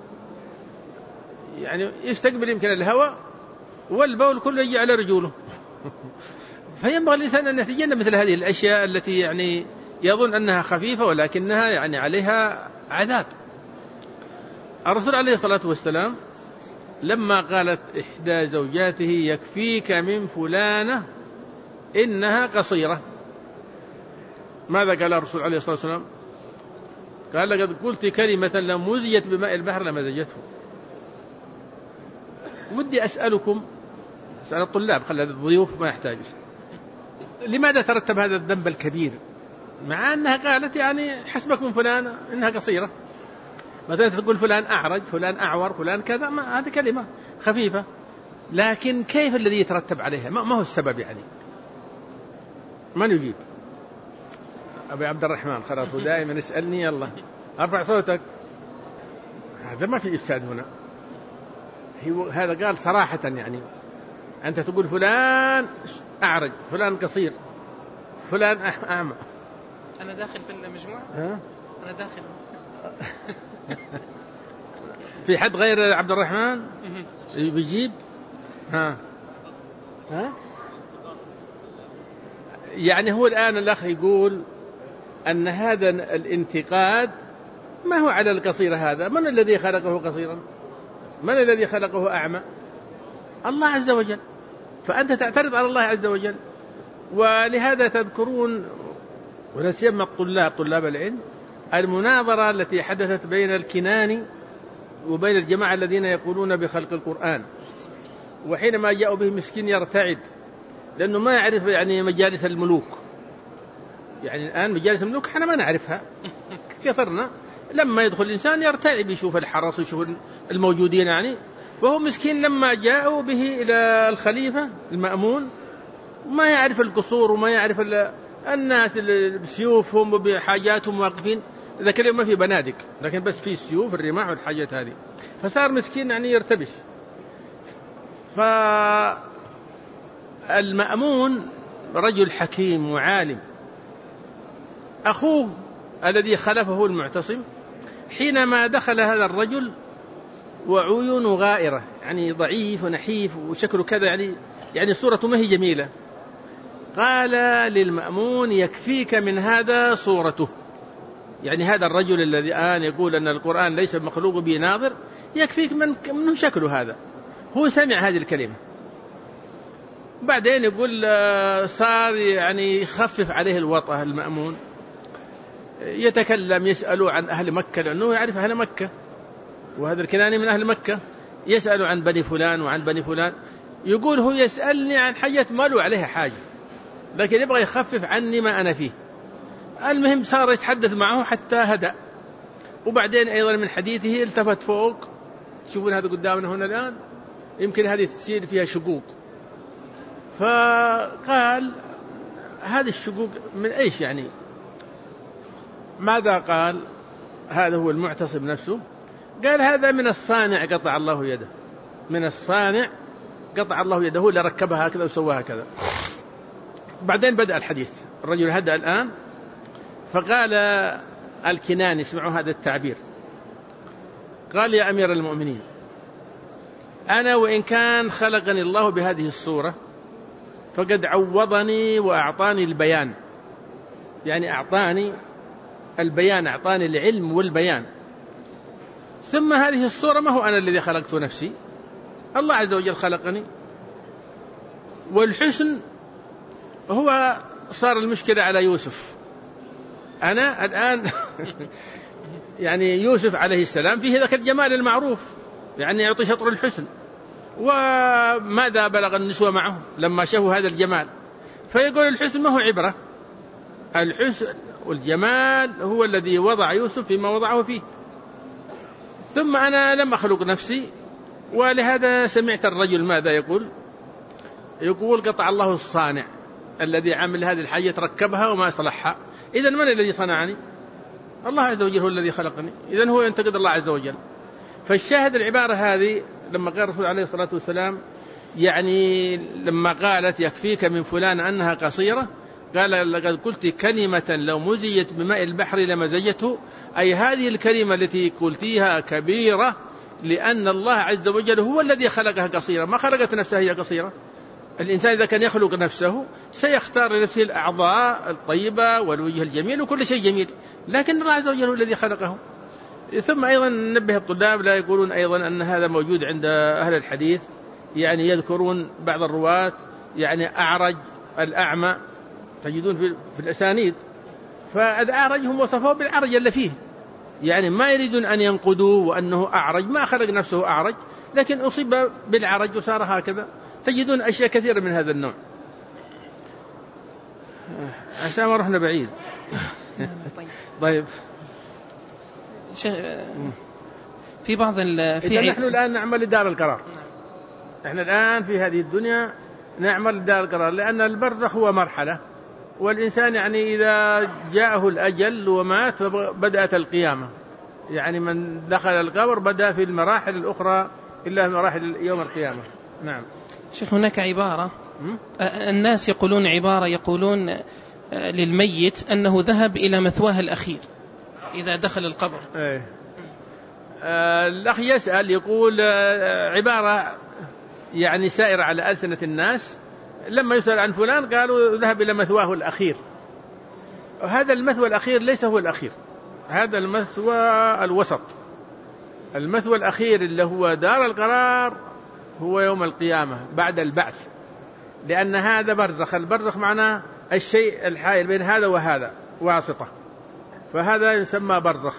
Speaker 2: يعني يستقبل يمكن الهواء والبول كله يجي على رجوله فينبغي الإنسان أن يتجنب مثل هذه الأشياء التي يعني يظن أنها خفيفة ولكنها يعني عليها عذاب. الرسول عليه الصلاة والسلام لما قالت إحدى زوجاته يكفيك من فلانة إنها قصيرة، ماذا قال الرسول عليه الصلاة والسلام؟ قال لقد قلت كلمة لو مزجت بماء البحر لمزجته. ودي أسألكم، أسأل الطلاب، خلي الضيوف ما يحتاج، لماذا ترتب هذا الذنب الكبير مع أنها قالت يعني حسبك من فلان إنها قصيرة؟ مثلا تقول فلان أعرج، فلان أعور، فلان كذا، ما هذه كلمة خفيفة، لكن كيف الذي يترتب عليها؟ ما هو السبب يعني؟ من يجيب؟ أبي عبد الرحمن خلاص، ودائما يسألني يلا أرفع صوتك. هذا ما في إفساد هنا، هذا قال صراحة، يعني أنت تقول فلان أعرج، فلان قصير، فلان أعمى.
Speaker 1: أنا داخل في المجموعة؟
Speaker 2: ها؟
Speaker 1: أنا داخل.
Speaker 2: في حد غير عبد الرحمن بيجيب؟ ها ها يعني هو الآن الأخ يقول أن هذا الانتقاد ما هو على القصير. هذا من الذي خلقه قصيرا؟ من الذي خلقه أعمى؟ الله عز وجل. فأنت تعترض على الله عز وجل. ولهذا تذكرون ولا سيما الطلاب طلاب العلم المناظرة التي حدثت بين الكناني وبين الجماعة الذين يقولون بخلق القرآن، وحينما جاءوا به مسكين يرتعد لأنه ما يعرف يعني مجالس الملوك. يعني الآن مجالس الملوك احنا ما نعرفها، كثرنا. لما يدخل الإنسان يرتعد يشوف الحرس ويشوف الموجودين يعني. وهو مسكين لما جاءوا به إلى الخليفة المأمون ما يعرف القصور وما يعرف الناس بسيوفهم وبحاجاتهم واقفين. إذا كان ما في بنادق لكن بس في سيوف الرماح والحاجات هذه، فصار مسكين يعني يرتبش. فالمأمون رجل حكيم وعالم، أخوه الذي خلفه المعتصم حينما دخل هذا الرجل وعيونه غائرة، يعني ضعيف ونحيف وشكله كذا، يعني يعني صورته ما هي جميلة، قال للمأمون يكفيك من هذا صورته. يعني هذا الرجل الذي الآن يقول أن القرآن ليس مخلوق به ناظر، يكفيك من منه شكله هذا. هو سمع هذه الكلمة، بعدين يقول صار يعني يخفف عليه الوطأ المأمون، يتكلم يسأل عن أهل مكة لأنه يعرف أهل مكة، وهذا الكناني من أهل مكة، يسأل عن بني فلان وعن بني فلان. يقول هو يسألني عن حاجة ما له عليها حاجة، لكن يبغى يخفف عني ما أنا فيه. المهم صار يتحدث معه حتى هدأ، وبعدين أيضا من حديثه التفت فوق، تشوفون هذا قدامنا هنا الآن، يمكن هذه تصير فيها شقوق، فقال هذه الشقوق من إيش يعني؟ ماذا قال؟ هذا هو المعتصم نفسه، قال هذا من الصانع قطع الله يده، من الصانع قطع الله يده، هو اللي ركبها هكذا وسواها كذا. بعدين بدأ الحديث، الرجل هدأ الآن، فقال الكناني، اسمعوا هذا التعبير، قال يا أمير المؤمنين، أنا وإن كان خلقني الله بهذه الصورة فقد عوضني وأعطاني البيان، يعني أعطاني البيان، أعطاني العلم والبيان، ثم هذه الصورة ما هو أنا الذي خلقت نفسي، الله عز وجل خلقني، والحسن هو صار المشكلة على يوسف. أنا الآن يعني يوسف عليه السلام فيه ذاك الجمال المعروف، يعني يعطي شطر الحسن، وماذا بلغ النسوة معه لما شافوا هذا الجمال؟ فيقول الحسن ما هو عبرة، الحسن والجمال هو الذي وضع يوسف فيما وضعه فيه. ثم أنا لم أخلق نفسي، ولهذا سمعت الرجل ماذا يقول؟ يقول قطع الله الصانع الذي عمل هذه الحاجة، تركبها وما أصلحها. إذن من الذي صنعني؟ الله عز وجل هو الذي خلقني، إذن هو ينتقد الله عز وجل. فالشاهد العبارة هذه لما قال الرسول عليه الصلاة والسلام، يعني لما قالت يكفيك من فلان أنها قصيرة، قال لقد قلت كلمة لو مزجت بماء البحر لمزجته، أي هذه الكلمة التي قلتيها كبيرة، لأن الله عز وجل هو الذي خلقها قصيرة، ما خلقت نفسها هي قصيرة. الإنسان إذا كان يخلق نفسه سيختار لنفسه الأعضاء الطيبة والوجه الجميل وكل شيء جميل، لكن الله عز وجل هو الذي خلقه. ثم أيضا نبه الطلاب لا يقولون أيضا أن هذا موجود عند أهل الحديث، يعني يذكرون بعض الرواة يعني أعرج الأعمى، تجدون في الأسانيد، فالأعرج هم وصفوه بالعرج اللي فيه، يعني ما يريدون أن ينقدوا وأنه أعرج، ما خلق نفسه أعرج، لكن أصيب بالعرج وصار هكذا. تجدون أشياء كثيرة من هذا النوع. عشان ما رحنا بعيد. طيب
Speaker 1: في بعض
Speaker 2: في نحن الآن نعمل لدار القرار، نحن الآن في هذه الدنيا نعمل لدار القرار، لأن البرزخ هو مرحلة، والإنسان يعني إذا جاءه الأجل ومات فبدأت القيامة، يعني من دخل القبر بدأ في المراحل الأخرى إلا مراحل يوم القيامة. نعم
Speaker 1: شيخ، هناك عبارة الناس يقولون عبارة يقولون للميت أنه ذهب إلى مثواه الأخير إذا دخل القبر.
Speaker 2: ايه. آه الأخ يسأل يقول آه عبارة يعني سائرة على ألسنة الناس، لما يسأل عن فلان قالوا ذهب إلى مثواه الأخير. هذا المثوى الأخير ليس هو الأخير، هذا المثوى الوسط. المثوى الأخير اللي هو دار القرار هو يوم القيامة بعد البعث، لأن هذا برزخ، البرزخ معناه الشيء الحائل بين هذا وهذا واسطة، فهذا يسمى برزخ.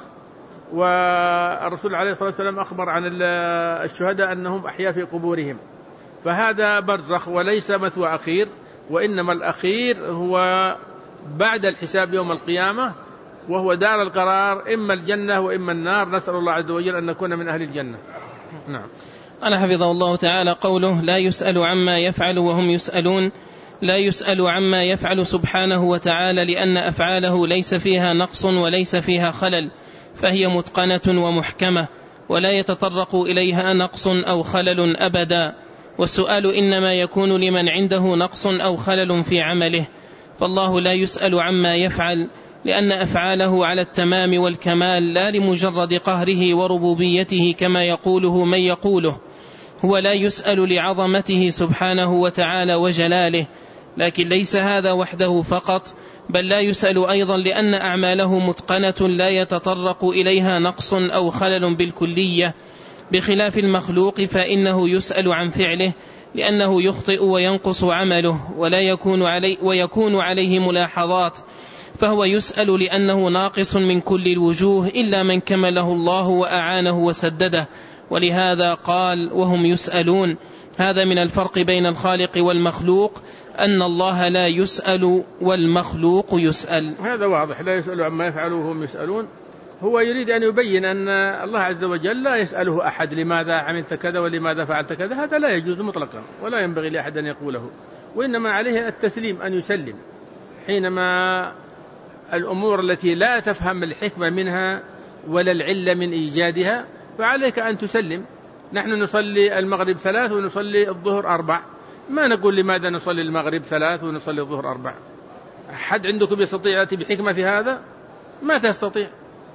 Speaker 2: والرسول عليه الصلاة والسلام أخبر عن الشهداء أنهم أحياء في قبورهم، فهذا برزخ وليس مثوى أخير، وإنما الأخير هو بعد الحساب يوم القيامة، وهو دار القرار، إما الجنة وإما النار، نسأل الله عز وجل أن نكون من أهل الجنة. نعم.
Speaker 1: قال حفظه الله تعالى قوله لا يسأل عما يفعل وهم يسألون، لا يسأل عما يفعل سبحانه وتعالى، لأن أفعاله ليس فيها نقص وليس فيها خلل، فهي متقنة ومحكمة ولا يتطرق إليها نقص أو خلل أبدا. والسؤال إنما يكون لمن عنده نقص أو خلل في عمله، فالله لا يسأل عما يفعل، لأن أفعاله على التمام والكمال، لا لمجرد قهره وربوبيته كما يقوله من يقوله. هو لا يسأل لعظمته سبحانه وتعالى وجلاله، لكن ليس هذا وحده فقط، بل لا يسأل أيضا لأن أعماله متقنة لا يتطرق إليها نقص أو خلل بالكلية، بخلاف المخلوق فإنه يسأل عن فعله، لأنه يخطئ وينقص عمله ولا يكون عليه ويكون عليه ملاحظات، فهو يسأل لأنه ناقص من كل الوجوه إلا من كمله الله وأعانه وسدده، ولهذا قال وهم يسألون. هذا من الفرق بين الخالق والمخلوق، أن الله لا يسأل والمخلوق يسأل.
Speaker 2: هذا واضح، لا يسأل عما يفعله وهم يسألون، هو يريد أن يبين أن الله عز وجل لا يسأله أحد لماذا عملت كذا ولماذا فعلت كذا، هذا لا يجوز مطلقا ولا ينبغي لأحد أن يقوله، وإنما عليه التسليم، أن يسلم حينما الأمور التي لا تفهم الحكمة منها ولا العلة من إيجادها، فعليك أن تسلم. نحن نصلي المغرب ثلاث ونصلي الظهر أربع، ما نقول لماذا نصلي المغرب ثلاث ونصلي الظهر أربع. أحد عندكم يستطيع يأتي بحكمة في هذا؟ ما تستطيع.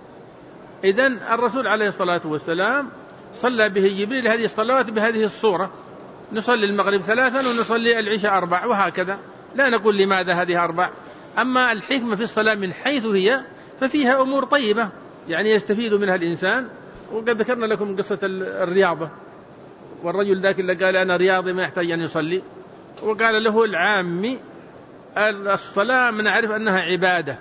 Speaker 2: إذن الرسول عليه الصلاة والسلام صلى به جبريل هذه الصلوات بهذه الصورة، نصلي المغرب ثلاثا ونصلي العشاء أربع، وهكذا. لا نقول لماذا هذه أربع. أما الحكمة في الصلاة من حيث هي ففيها أمور طيبة يعني يستفيد منها الإنسان. وقد ذكرنا لكم قصة الرياضة، والرجل ذاك اللي قال أنا رياضي ما يحتاج أن يصلي، وقال له العامي الصلاة من نعرف أنها عبادة،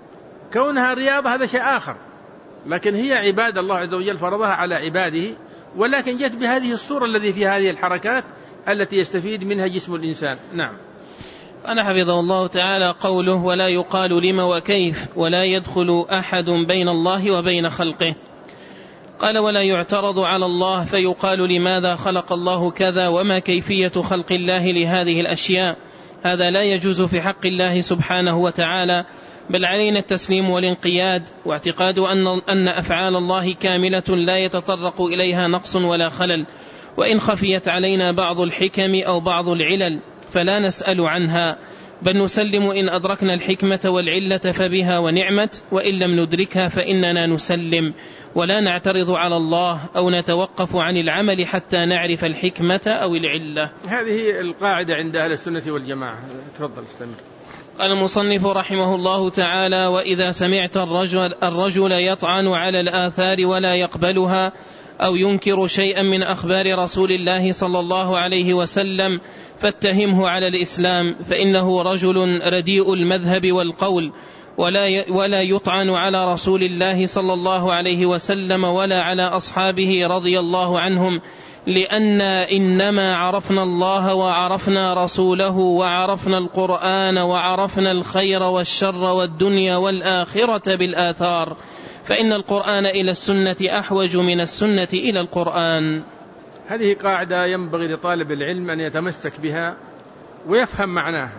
Speaker 2: كونها رياضة هذا شيء آخر، لكن هي عبادة الله عز وجل فرضها على عباده، ولكن جت بهذه الصورة الذي فيها هذه الحركات التي يستفيد منها جسم الإنسان. نعم.
Speaker 1: أنا حفظه الله تعالى قوله ولا يقال لما وكيف ولا يدخل أحد بين الله وبين خلقه. قال ولا يعترض على الله فيقال لماذا خلق الله كذا وما كيفية خلق الله لهذه الأشياء، هذا لا يجوز في حق الله سبحانه وتعالى، بل علينا التسليم والانقياد واعتقاد أن, أن أفعال الله كاملة لا يتطرق إليها نقص ولا خلل، وإن خفيت علينا بعض الحكم أو بعض العلل فلا نسأل عنها، بل نسلم إن أدركنا الحكمة والعلة فبها ونعمت، وإن لم ندركها فإننا نسلم، ولا نعترض على الله أو نتوقف عن العمل حتى نعرف الحكمة أو العلة.
Speaker 2: هذه القاعدة عند أهل السنة والجماعة. تفضل استمر.
Speaker 1: قال المصنف رحمه الله تعالى وإذا سمعت الرجل, الرجل يطعن على الآثار ولا يقبلها أو ينكر شيئا من أخبار رسول الله صلى الله عليه وسلم فاتهمه على الإسلام، فإنه رجل رديء المذهب والقول، ولا ولا يطعن على رسول الله صلى الله عليه وسلم ولا على أصحابه رضي الله عنهم، لأن إنما عرفنا الله وعرفنا رسوله وعرفنا القرآن وعرفنا الخير والشر والدنيا والآخرة بالآثار، فإن القرآن إلى السنة أحوج من السنة إلى القرآن.
Speaker 2: هذه قاعدة ينبغي لطالب العلم أن يتمسك بها ويفهم معناها.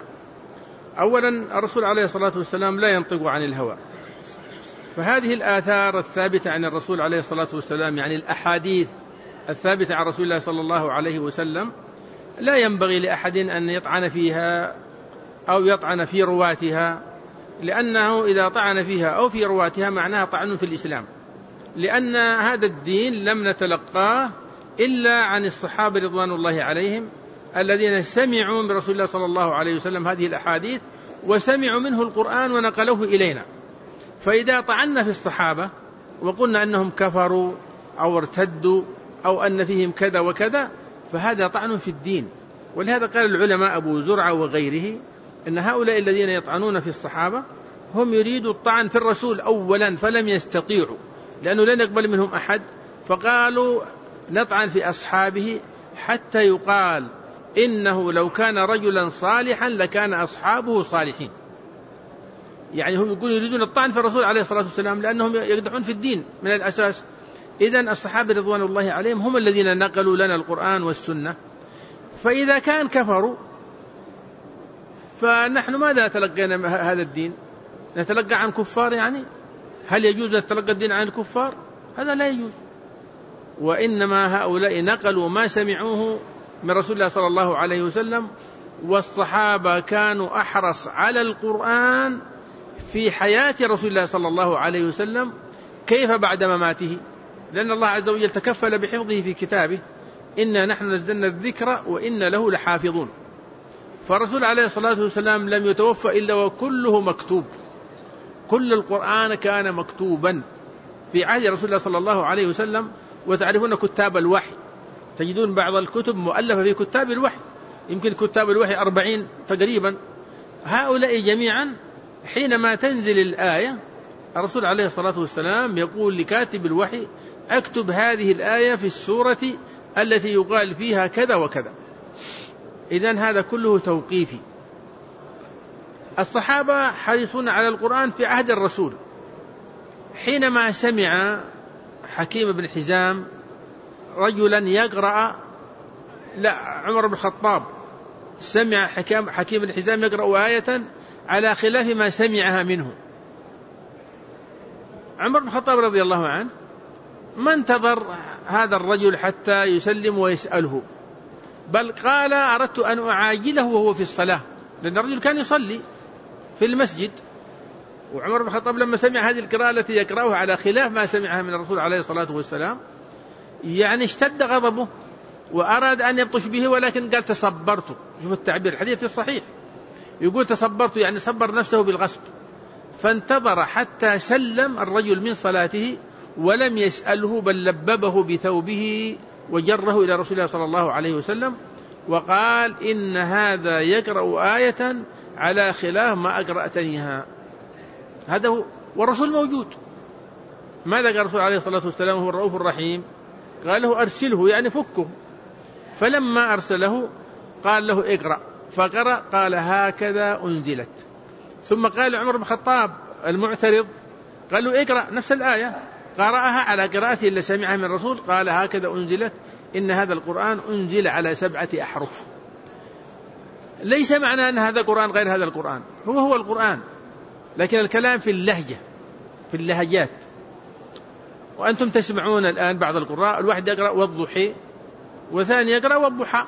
Speaker 2: أولا الرسول عليه الصلاة والسلام لا ينطق عن الهوى، فهذه الآثار الثابتة عن الرسول عليه الصلاة والسلام يعني الأحاديث الثابتة عن رسول الله صلى الله عليه وسلم لا ينبغي لأحد أن يطعن فيها أو يطعن في رواتها، لأنه إذا طعن فيها أو في رواتها معناها طعن في الإسلام، لأن هذا الدين لم نتلقاه إلا عن الصحابة رضوان الله عليهم الذين سمعوا من رسول الله صلى الله عليه وسلم هذه الأحاديث وسمعوا منه القرآن ونقلوه إلينا. فإذا طعنا في الصحابة وقلنا أنهم كفروا أو ارتدوا أو أن فيهم كذا وكذا فهذا طعن في الدين. ولهذا قال العلماء أبو زرعة وغيره أن هؤلاء الذين يطعنون في الصحابة هم يريدوا الطعن في الرسول أولا فلم يستطيعوا، لأنه لن يقبل منهم أحد، فقالوا نطعن في أصحابه حتى يقال إنه لو كان رجلا صالحا لكان أصحابه صالحين. يعني هم يقولون يريدون الطعن في الرسول عليه الصلاة والسلام لأنهم يقدحون في الدين من الأساس. إذن الصحابة رضوان الله عليهم هم الذين نقلوا لنا القرآن والسنة، فإذا كان كفروا فنحن ماذا تلقينا هذا الدين؟ نتلقى عن كفار؟ يعني هل يجوز أن نتلقى الدين عن الكفار؟ هذا لا يجوز. وإنما هؤلاء نقلوا ما سمعوه من رسول الله صلى الله عليه وسلم، والصحابة كانوا أحرص على القرآن في حياة رسول الله صلى الله عليه وسلم كيف بعد مماته، لأن الله عز وجل تكفل بحفظه في كتابه إنا نحن نزلنا الذكر وإنا له لحافظون. فالرسول عليه الصلاة والسلام لم يتوفى إلا وكله مكتوب، كل القرآن كان مكتوبا في عهد رسول الله صلى الله عليه وسلم. وتعرفون كتاب الوحي، تجدون بعض الكتب مؤلفة في كتاب الوحي، يمكن كتاب الوحي أربعين تقريبا. هؤلاء جميعا حينما تنزل الآية الرسول عليه الصلاة والسلام يقول لكاتب الوحي اكتب هذه الآية في السورة التي يقال فيها كذا وكذا. إذن هذا كله توقيفي. الصحابة حريصون على القرآن في عهد الرسول حينما سمع حكيم بن حزام رجلا يقرأ، لا عمر بن الخطاب سمع حكيم, حكيم بن حزام يقرأ آية على خلاف ما سمعها منه. عمر بن الخطاب رضي الله عنه ما انتظر هذا الرجل حتى يسلم ويسأله، بل قال أردت أن أعاجله وهو في الصلاة، لأن الرجل كان يصلي في المسجد. وعمر بن الخطاب لما سمع هذه القراءة التي يقرأها على خلاف ما سمعها من الرسول عليه الصلاة والسلام يعني اشتد غضبه وأراد أن يبطش به، ولكن قال تصبرت. شوف التعبير، الحديث في الصحيح يقول تصبرت يعني صبر نفسه بالغصب، فانتظر حتى سلم الرجل من صلاته ولم يسأله، بل لببه بثوبه وجره إلى رسول الله صلى الله عليه وسلم وقال إن هذا يقرأ آية على خلاف ما أقرأتنيها. هذا هو، والرسول موجود. ماذا قال الرسول عليه الصلاة والسلام؟ هو الرؤوف الرحيم، قال له أرسله يعني فكه. فلما أرسله قال له اقرأ، فقرأ قال هكذا أنزلت. ثم قال عمر بن الخطاب المعترض قال له اقرأ نفس الآية، قرأها على قراءته اللي سمعها من الرسول، قال هكذا أنزلت، إن هذا القرآن أنزل على سبعة أحرف. ليس معنى أن هذا القرآن غير هذا القرآن، هو هو القرآن، لكن الكلام في اللهجة، في اللهجات. وأنتم تسمعون الآن بعض القراء الواحد يقرأ والضحى وثاني يقرأ والضحى،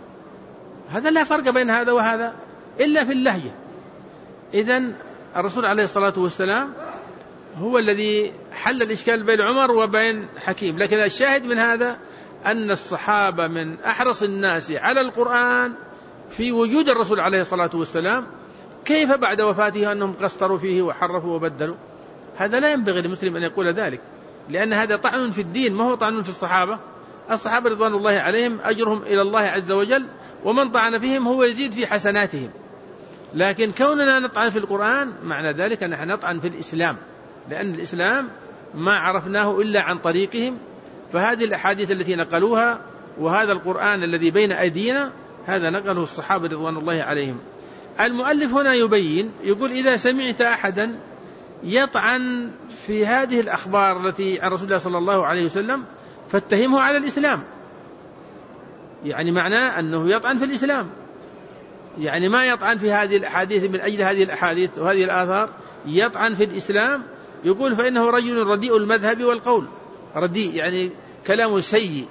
Speaker 2: هذا لا فرق بين هذا وهذا إلا في اللهجة. إذن الرسول عليه الصلاة والسلام هو الذي حل الإشكال بين عمر وبين حكيم. لكن الشاهد من هذا أن الصحابة من أحرص الناس على القرآن في وجود الرسول عليه الصلاة والسلام، كيف بعد وفاته أنهم قصروا فيه وحرفوا وبدلوا؟ هذا لا ينبغي للمسلم أن يقول ذلك، لأن هذا طعن في الدين، ما هو طعن في الصحابة. الصحابة رضوان الله عليهم أجرهم إلى الله عز وجل، ومن طعن فيهم هو يزيد في حسناتهم. لكن كوننا نطعن في القرآن معنى ذلك أن نحن نطعن في الإسلام، لأن الإسلام ما عرفناه إلا عن طريقهم. فهذه الأحاديث التي نقلوها وهذا القرآن الذي بين أيدينا هذا نقله الصحابة رضوان الله عليهم. المؤلف هنا يبين، يقول إذا سمعت أحدا يطعن في هذه الأخبار التي عن رسول الله صلى الله عليه وسلم فاتهمه على الإسلام، يعني معناه أنه يطعن في الإسلام، يعني ما يطعن في هذه الأحاديث من أجل هذه الأحاديث وهذه الآثار، يطعن في الإسلام. يقول فإنه رجل رديء المذهب والقول، رديء يعني كلامه سيء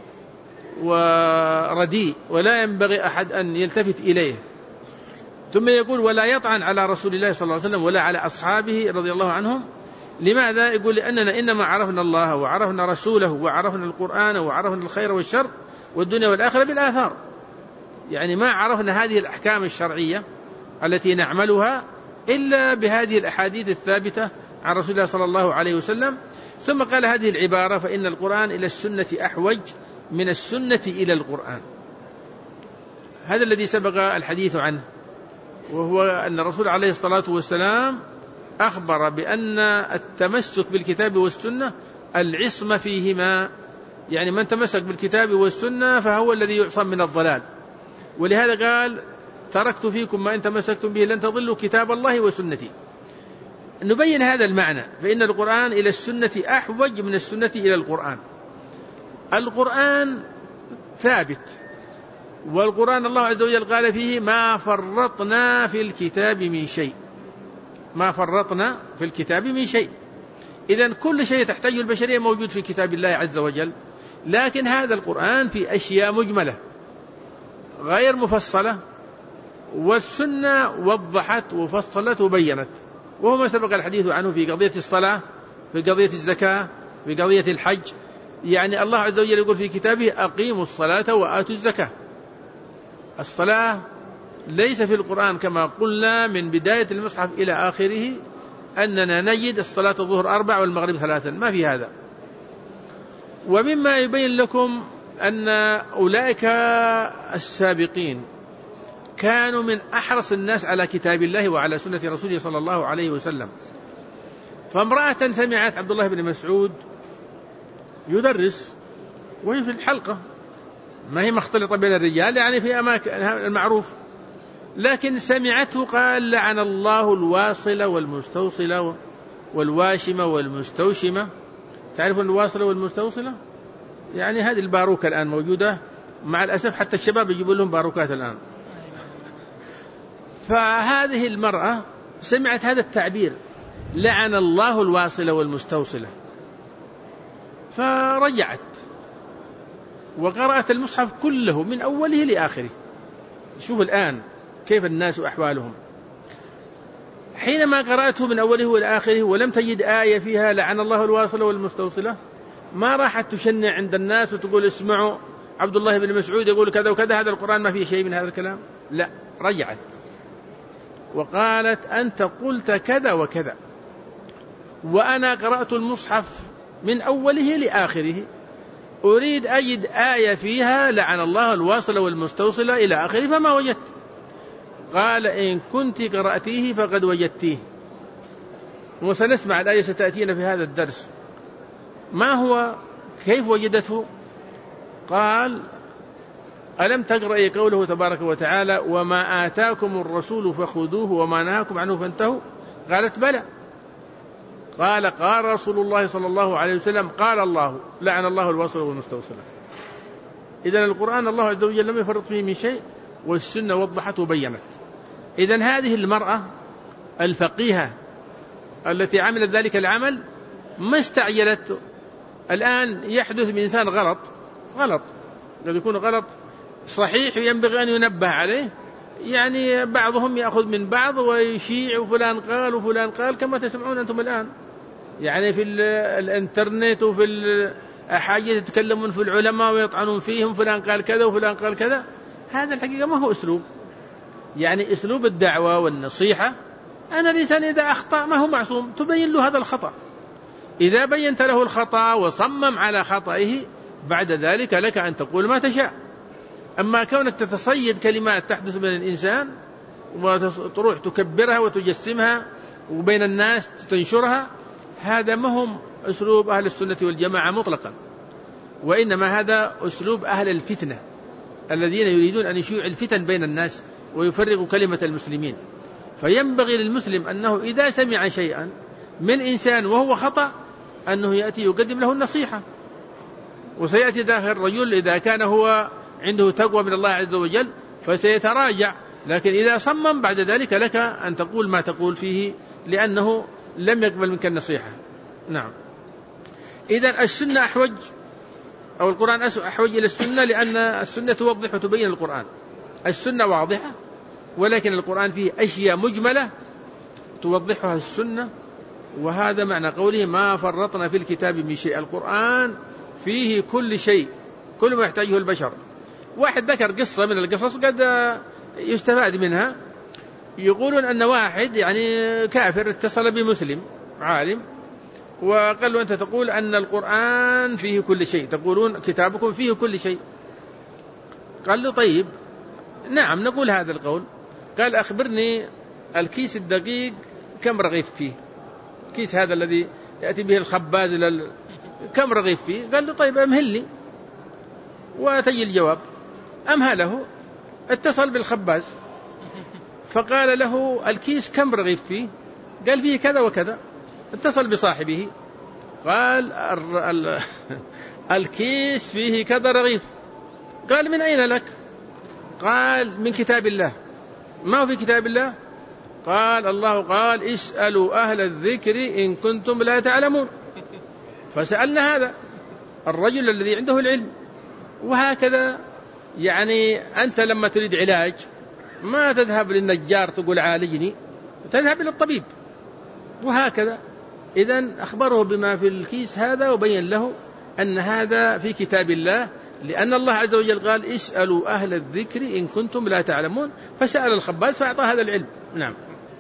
Speaker 2: ورديء ولا ينبغي أحد أن يلتفت إليه. ثم يقول ولا يطعن على رسول الله صلى الله عليه وسلم ولا على أصحابه رضي الله عنهم. لماذا؟ يقول لأننا إنما عرفنا الله وعرفنا رسوله وعرفنا القرآن وعرفنا الخير والشر والدنيا والآخرة بالآثار، يعني ما عرفنا هذه الأحكام الشرعية التي نعملها إلا بهذه الأحاديث الثابتة عن رسول الله صلى الله عليه وسلم. ثم قال هذه العبارة فإن القرآن إلى السنة أحوج من السنة إلى القرآن. هذا الذي سبق الحديث عنه، وهو أن الرسول عليه الصلاة والسلام أخبر بأن التمسك بالكتاب والسنة العصمة فيهما، يعني من تمسك بالكتاب والسنة فهو الذي يعصم من الضلال. ولهذا قال تركت فيكم ما إن تمسكتم به لن تضلوا كتاب الله وسنتي. نبين هذا المعنى، فإن القرآن إلى السنة أحوج من السنة إلى القرآن. القرآن ثابت، والقرآن الله عز وجل قال فيه ما فرطنا في الكتاب من شيء، ما فرطنا في الكتاب من شيء. إذن كل شيء تحتاجه البشرية موجود في كتاب الله عز وجل، لكن هذا القرآن في أشياء مجملة غير مفصلة، والسنة وضحت وفصلت وبينت، وهو ما سبق الحديث عنه في قضية الصلاة، في قضية الزكاة، في قضية الحج. يعني الله عز وجل يقول في كتابه أقيموا الصلاة وآتوا الزكاة. الصلاة ليس في القرآن كما قلنا من بداية المصحف إلى آخره أننا نجد الصلاة الظهر أربع والمغرب ثلاثا، ما في هذا. ومما يبين لكم أن أولئك السابقين كانوا من أحرص الناس على كتاب الله وعلى سنة رسوله صلى الله عليه وسلم. فامرأة سمعت عبد الله بن مسعود يدرس وهي في الحلقة، ما هي مختلطة بين الرجال يعني في أماكن المعروف، لكن سمعته قال لعن الله الواصل والمستوصل والواشمة والمستوشمة. تعرفون الواصلة والمستوصلة؟ يعني هذه الباروكة الآن موجودة، مع الأسف حتى الشباب يجيبون لهم باروكات الآن. فهذه المرأة سمعت هذا التعبير: لعن الله الواصلة والمستوصلة، فرجعت وقرأت المصحف كله من أوله لآخره. شوف الآن كيف الناس وأحوالهم. حينما قرأته من أوله لآخره ولم تجد آية فيها لعن الله الواصلة والمستوصلة، ما راحت تشنع عند الناس وتقول اسمعوا عبد الله بن مسعود يقول كذا وكذا، هذا القرآن ما فيه شيء من هذا الكلام. لا، رجعت وقالت: أنت قلت كذا وكذا، وأنا قرأت المصحف من أوله لآخره، أريد أجد آية فيها لعن الله الواصلة والمستوصلة إلى آخره فما وجدت. قال: إن كنت قرأتيه فقد وجدتيه. وسنسمع الآية ستأتينا في هذا الدرس. ما هو كيف وجدته؟ قال: ألم تقرأي قوله تبارك وتعالى: وما آتاكم الرسول فخذوه وما نهاكم عنه فانتهوا؟ قالت: بلى. قال: قال رسول الله صلى الله عليه وسلم: قال الله لعن الله الواصلة والمستوصلة. إذن القرآن الله عز وجل لم يفرط فيه من شيء، والسنة وضحت وبينت. إذن هذه المرأة الفقيهة التي عملت ذلك العمل ما استعجلت. الآن يحدث من إنسان غلط غلط قد يكون غلط صحيح وينبغي أن ينبه عليه، يعني بعضهم يأخذ من بعض ويشيع وفلان قال وفلان قال، كما تسمعون أنتم الآن يعني في الانترنت وفي الحاجة يتكلمون في العلماء ويطعنون فيهم، فلان قال كذا وفلان قال كذا. هذا الحقيقة ما هو أسلوب، يعني أسلوب الدعوة والنصيحة أن الإنسان إذا أخطأ ما هو معصوم، تبين له هذا الخطأ. إذا بينت له الخطأ وصمم على خطئه بعد ذلك لك أن تقول ما تشاء. أما كونك تتصيد كلمات تحدث بين الإنسان وتروح تكبرها وتجسمها وبين الناس تنشرها، هذا ما هم أسلوب أهل السنة والجماعة مطلقا، وإنما هذا أسلوب أهل الفتنة الذين يريدون أن يشيعوا الفتن بين الناس ويفرقوا كلمة المسلمين. فينبغي للمسلم أنه إذا سمع شيئا من إنسان وهو خطأ أنه يأتي يقدم له النصيحة. وسيأتي ذاك الرجل إذا كان هو عنده تقوى من الله عز وجل فسيتراجع، لكن إذا صمم بعد ذلك لك أن تقول ما تقول فيه لأنه لم يقبل منك النصيحة. نعم. إذن السنة أحوج أو القرآن أحوج إلى السنة، لأن السنة توضح وتبين القرآن. السنة واضحة، ولكن القرآن فيه أشياء مجملة توضحها السنة، وهذا معنى قوله ما فرطنا في الكتاب من شيء. القرآن فيه كل شيء، كل ما يحتاجه البشر. واحد ذكر قصة من القصص قد يستفاد منها. يقولون أن واحد يعني كافر اتصل بمسلم عالم وقال له: أنت تقول أن القرآن فيه كل شيء، تقولون كتابكم فيه كل شيء. قال له: طيب نعم نقول هذا القول. قال: أخبرني الكيس الدقيق كم رغيف فيه؟ كيس هذا الذي يأتي به الخباز لل... كم رغيف فيه؟ قال له: طيب أمهلني وتجي الجواب. أمهله، اتصل بالخباز فقال له: الكيس كم رغيف فيه؟ قال: فيه كذا وكذا. اتصل بصاحبه قال: ال... ال... الكيس فيه كذا رغيف. قال: من أين لك؟ قال: من كتاب الله. ما هو في كتاب الله؟ قال: الله قال: اسألوا أهل الذكر إن كنتم لا تعلمون. فسألنا هذا الرجل الذي عنده العلم. وهكذا يعني أنت لما تريد علاج ما تذهب للنجار تقول عالجني، تذهب إلى الطبيب. وهكذا إذن أخبره بما في الكيس هذا وبين له أن هذا في كتاب الله، لأن الله عز وجل قال: اسألوا أهل الذكر إن كنتم لا تعلمون. فسأل الخباز فأعطى هذا العلم. نعم.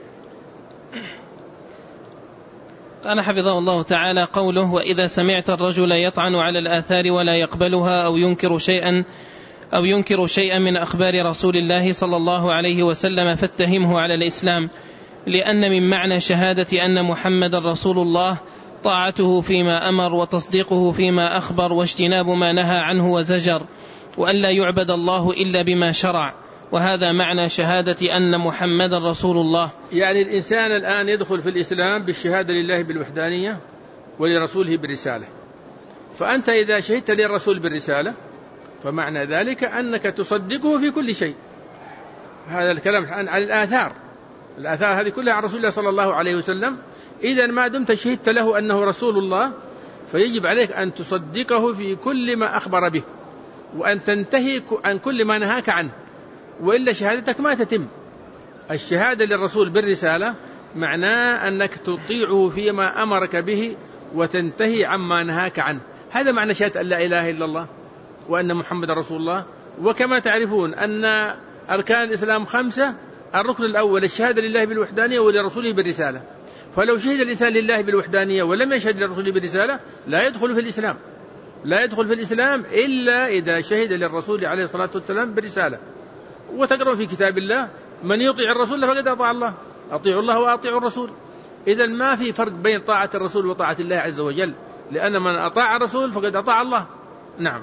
Speaker 1: قال حفظه الله تعالى: قوله: وإذا سمعت الرجل يطعن على الآثار ولا يقبلها أو ينكر شيئا أو ينكر شيئا من أخبار رسول الله صلى الله عليه وسلم فاتهمه على الإسلام، لأن من معنى شهادة أن محمد رسول الله طاعته فيما أمر وتصديقه فيما أخبر واجتناب ما نهى عنه وزجر، وأن لا يعبد الله إلا بما شرع، وهذا معنى شهادة أن محمد رسول الله.
Speaker 2: يعني الإنسان الآن يدخل في الإسلام بالشهادة لله بالوحدانية ولرسوله بالرسالة، فأنت إذا شهدت للرسول بالرسالة فمعنى ذلك أنك تصدقه في كل شيء. هذا الكلام عن الآثار، الآثار هذه كلها عن رسول الله صلى الله عليه وسلم. إذا ما دمت شهدت له أنه رسول الله فيجب عليك أن تصدقه في كل ما أخبر به، وأن تنتهي عن كل ما نهاك عنه، وإلا شهادتك ما تتم. الشهادة للرسول بالرسالة معناه أنك تطيعه فيما أمرك به وتنتهي عما نهاك عنه. هذا معنى شهادة أن لا إله إلا الله وأن محمد رسول الله. وكما تعرفون أن أركان الإسلام خمسة، الركن الأول الشهادة لله بالوحدانية ولرسوله بالرسالة. فلو شهد الإنسان لله بالوحدانية ولم يشهد لرسوله بالرسالة لا يدخل في الإسلام، لا يدخل في الإسلام إلا إذا شهد للرسول عليه الصلاة والسلام بالرسالة. وتقرأ في كتاب الله من يطيع الرسول فقد أطاع الله، أطيعوا الله وأطيعوا الرسول. إذن ما في فرق بين طاعة الرسول وطاعة الله عز وجل، لأن من أطاع الرسول فقد أطاع الله. نعم.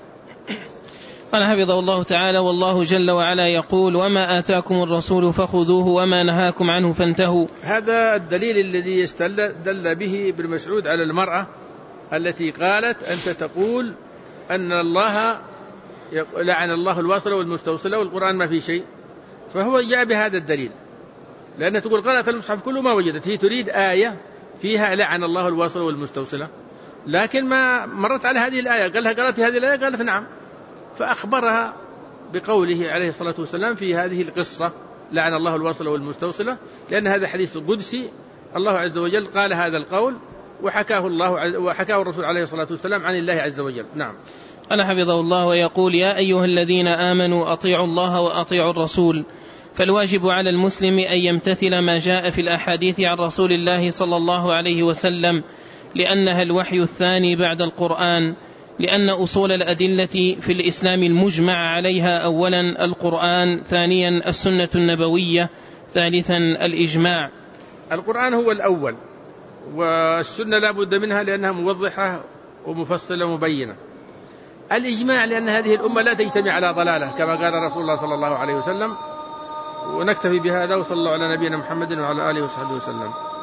Speaker 1: قال حفظه الله تعالى: والله جل وعلا يقول: وما آتاكم الرسول فخذوه وما نهاكم عنه فانتهوا.
Speaker 2: هذا الدليل الذي يستدل به ابن مسعود على المرأة التي قالت: أنت تقول أن الله لعن الله الواصلة والمستوصلة والقرآن ما في شيء. فهو جاء بهذا الدليل، لأنها تقول قرأت المصحف كله ما وجدت، هي تريد آية فيها لعن الله الواصلة والمستوصلة، لكن ما مرت على هذه الآية. قال لها قرأت هذه الآية؟ قالت نعم. فأخبرها بقوله عليه الصلاة والسلام في هذه القصة لعن الله الواصلة والمستوصلة، لأن هذا حديث قدسي، الله عز وجل قال هذا القول وحكاه الله وحكاه الرسول عليه الصلاة والسلام عن الله عز وجل. نعم.
Speaker 1: قال حفظه الله ويقول: يا أيها الذين آمنوا أطيعوا الله وأطيعوا الرسول. فالواجب على المسلم أن يمتثل ما جاء في الأحاديث عن رسول الله صلى الله عليه وسلم، لأنها الوحي الثاني بعد القرآن، لأن أصول الأدلة في الإسلام المجمع عليها: أولا القرآن، ثانيا السنة النبوية، ثالثا الإجماع.
Speaker 2: القرآن هو الأول، والسنة لا بد منها لأنها موضحة ومفصلة ومبينة. الإجماع لأن هذه الأمة لا تجتمع على ضلالة كما قال رسول الله صلى الله عليه وسلم. ونكتفي بهذا، وصلى الله على نبينا محمد وعلى آله وصحبه وسلم.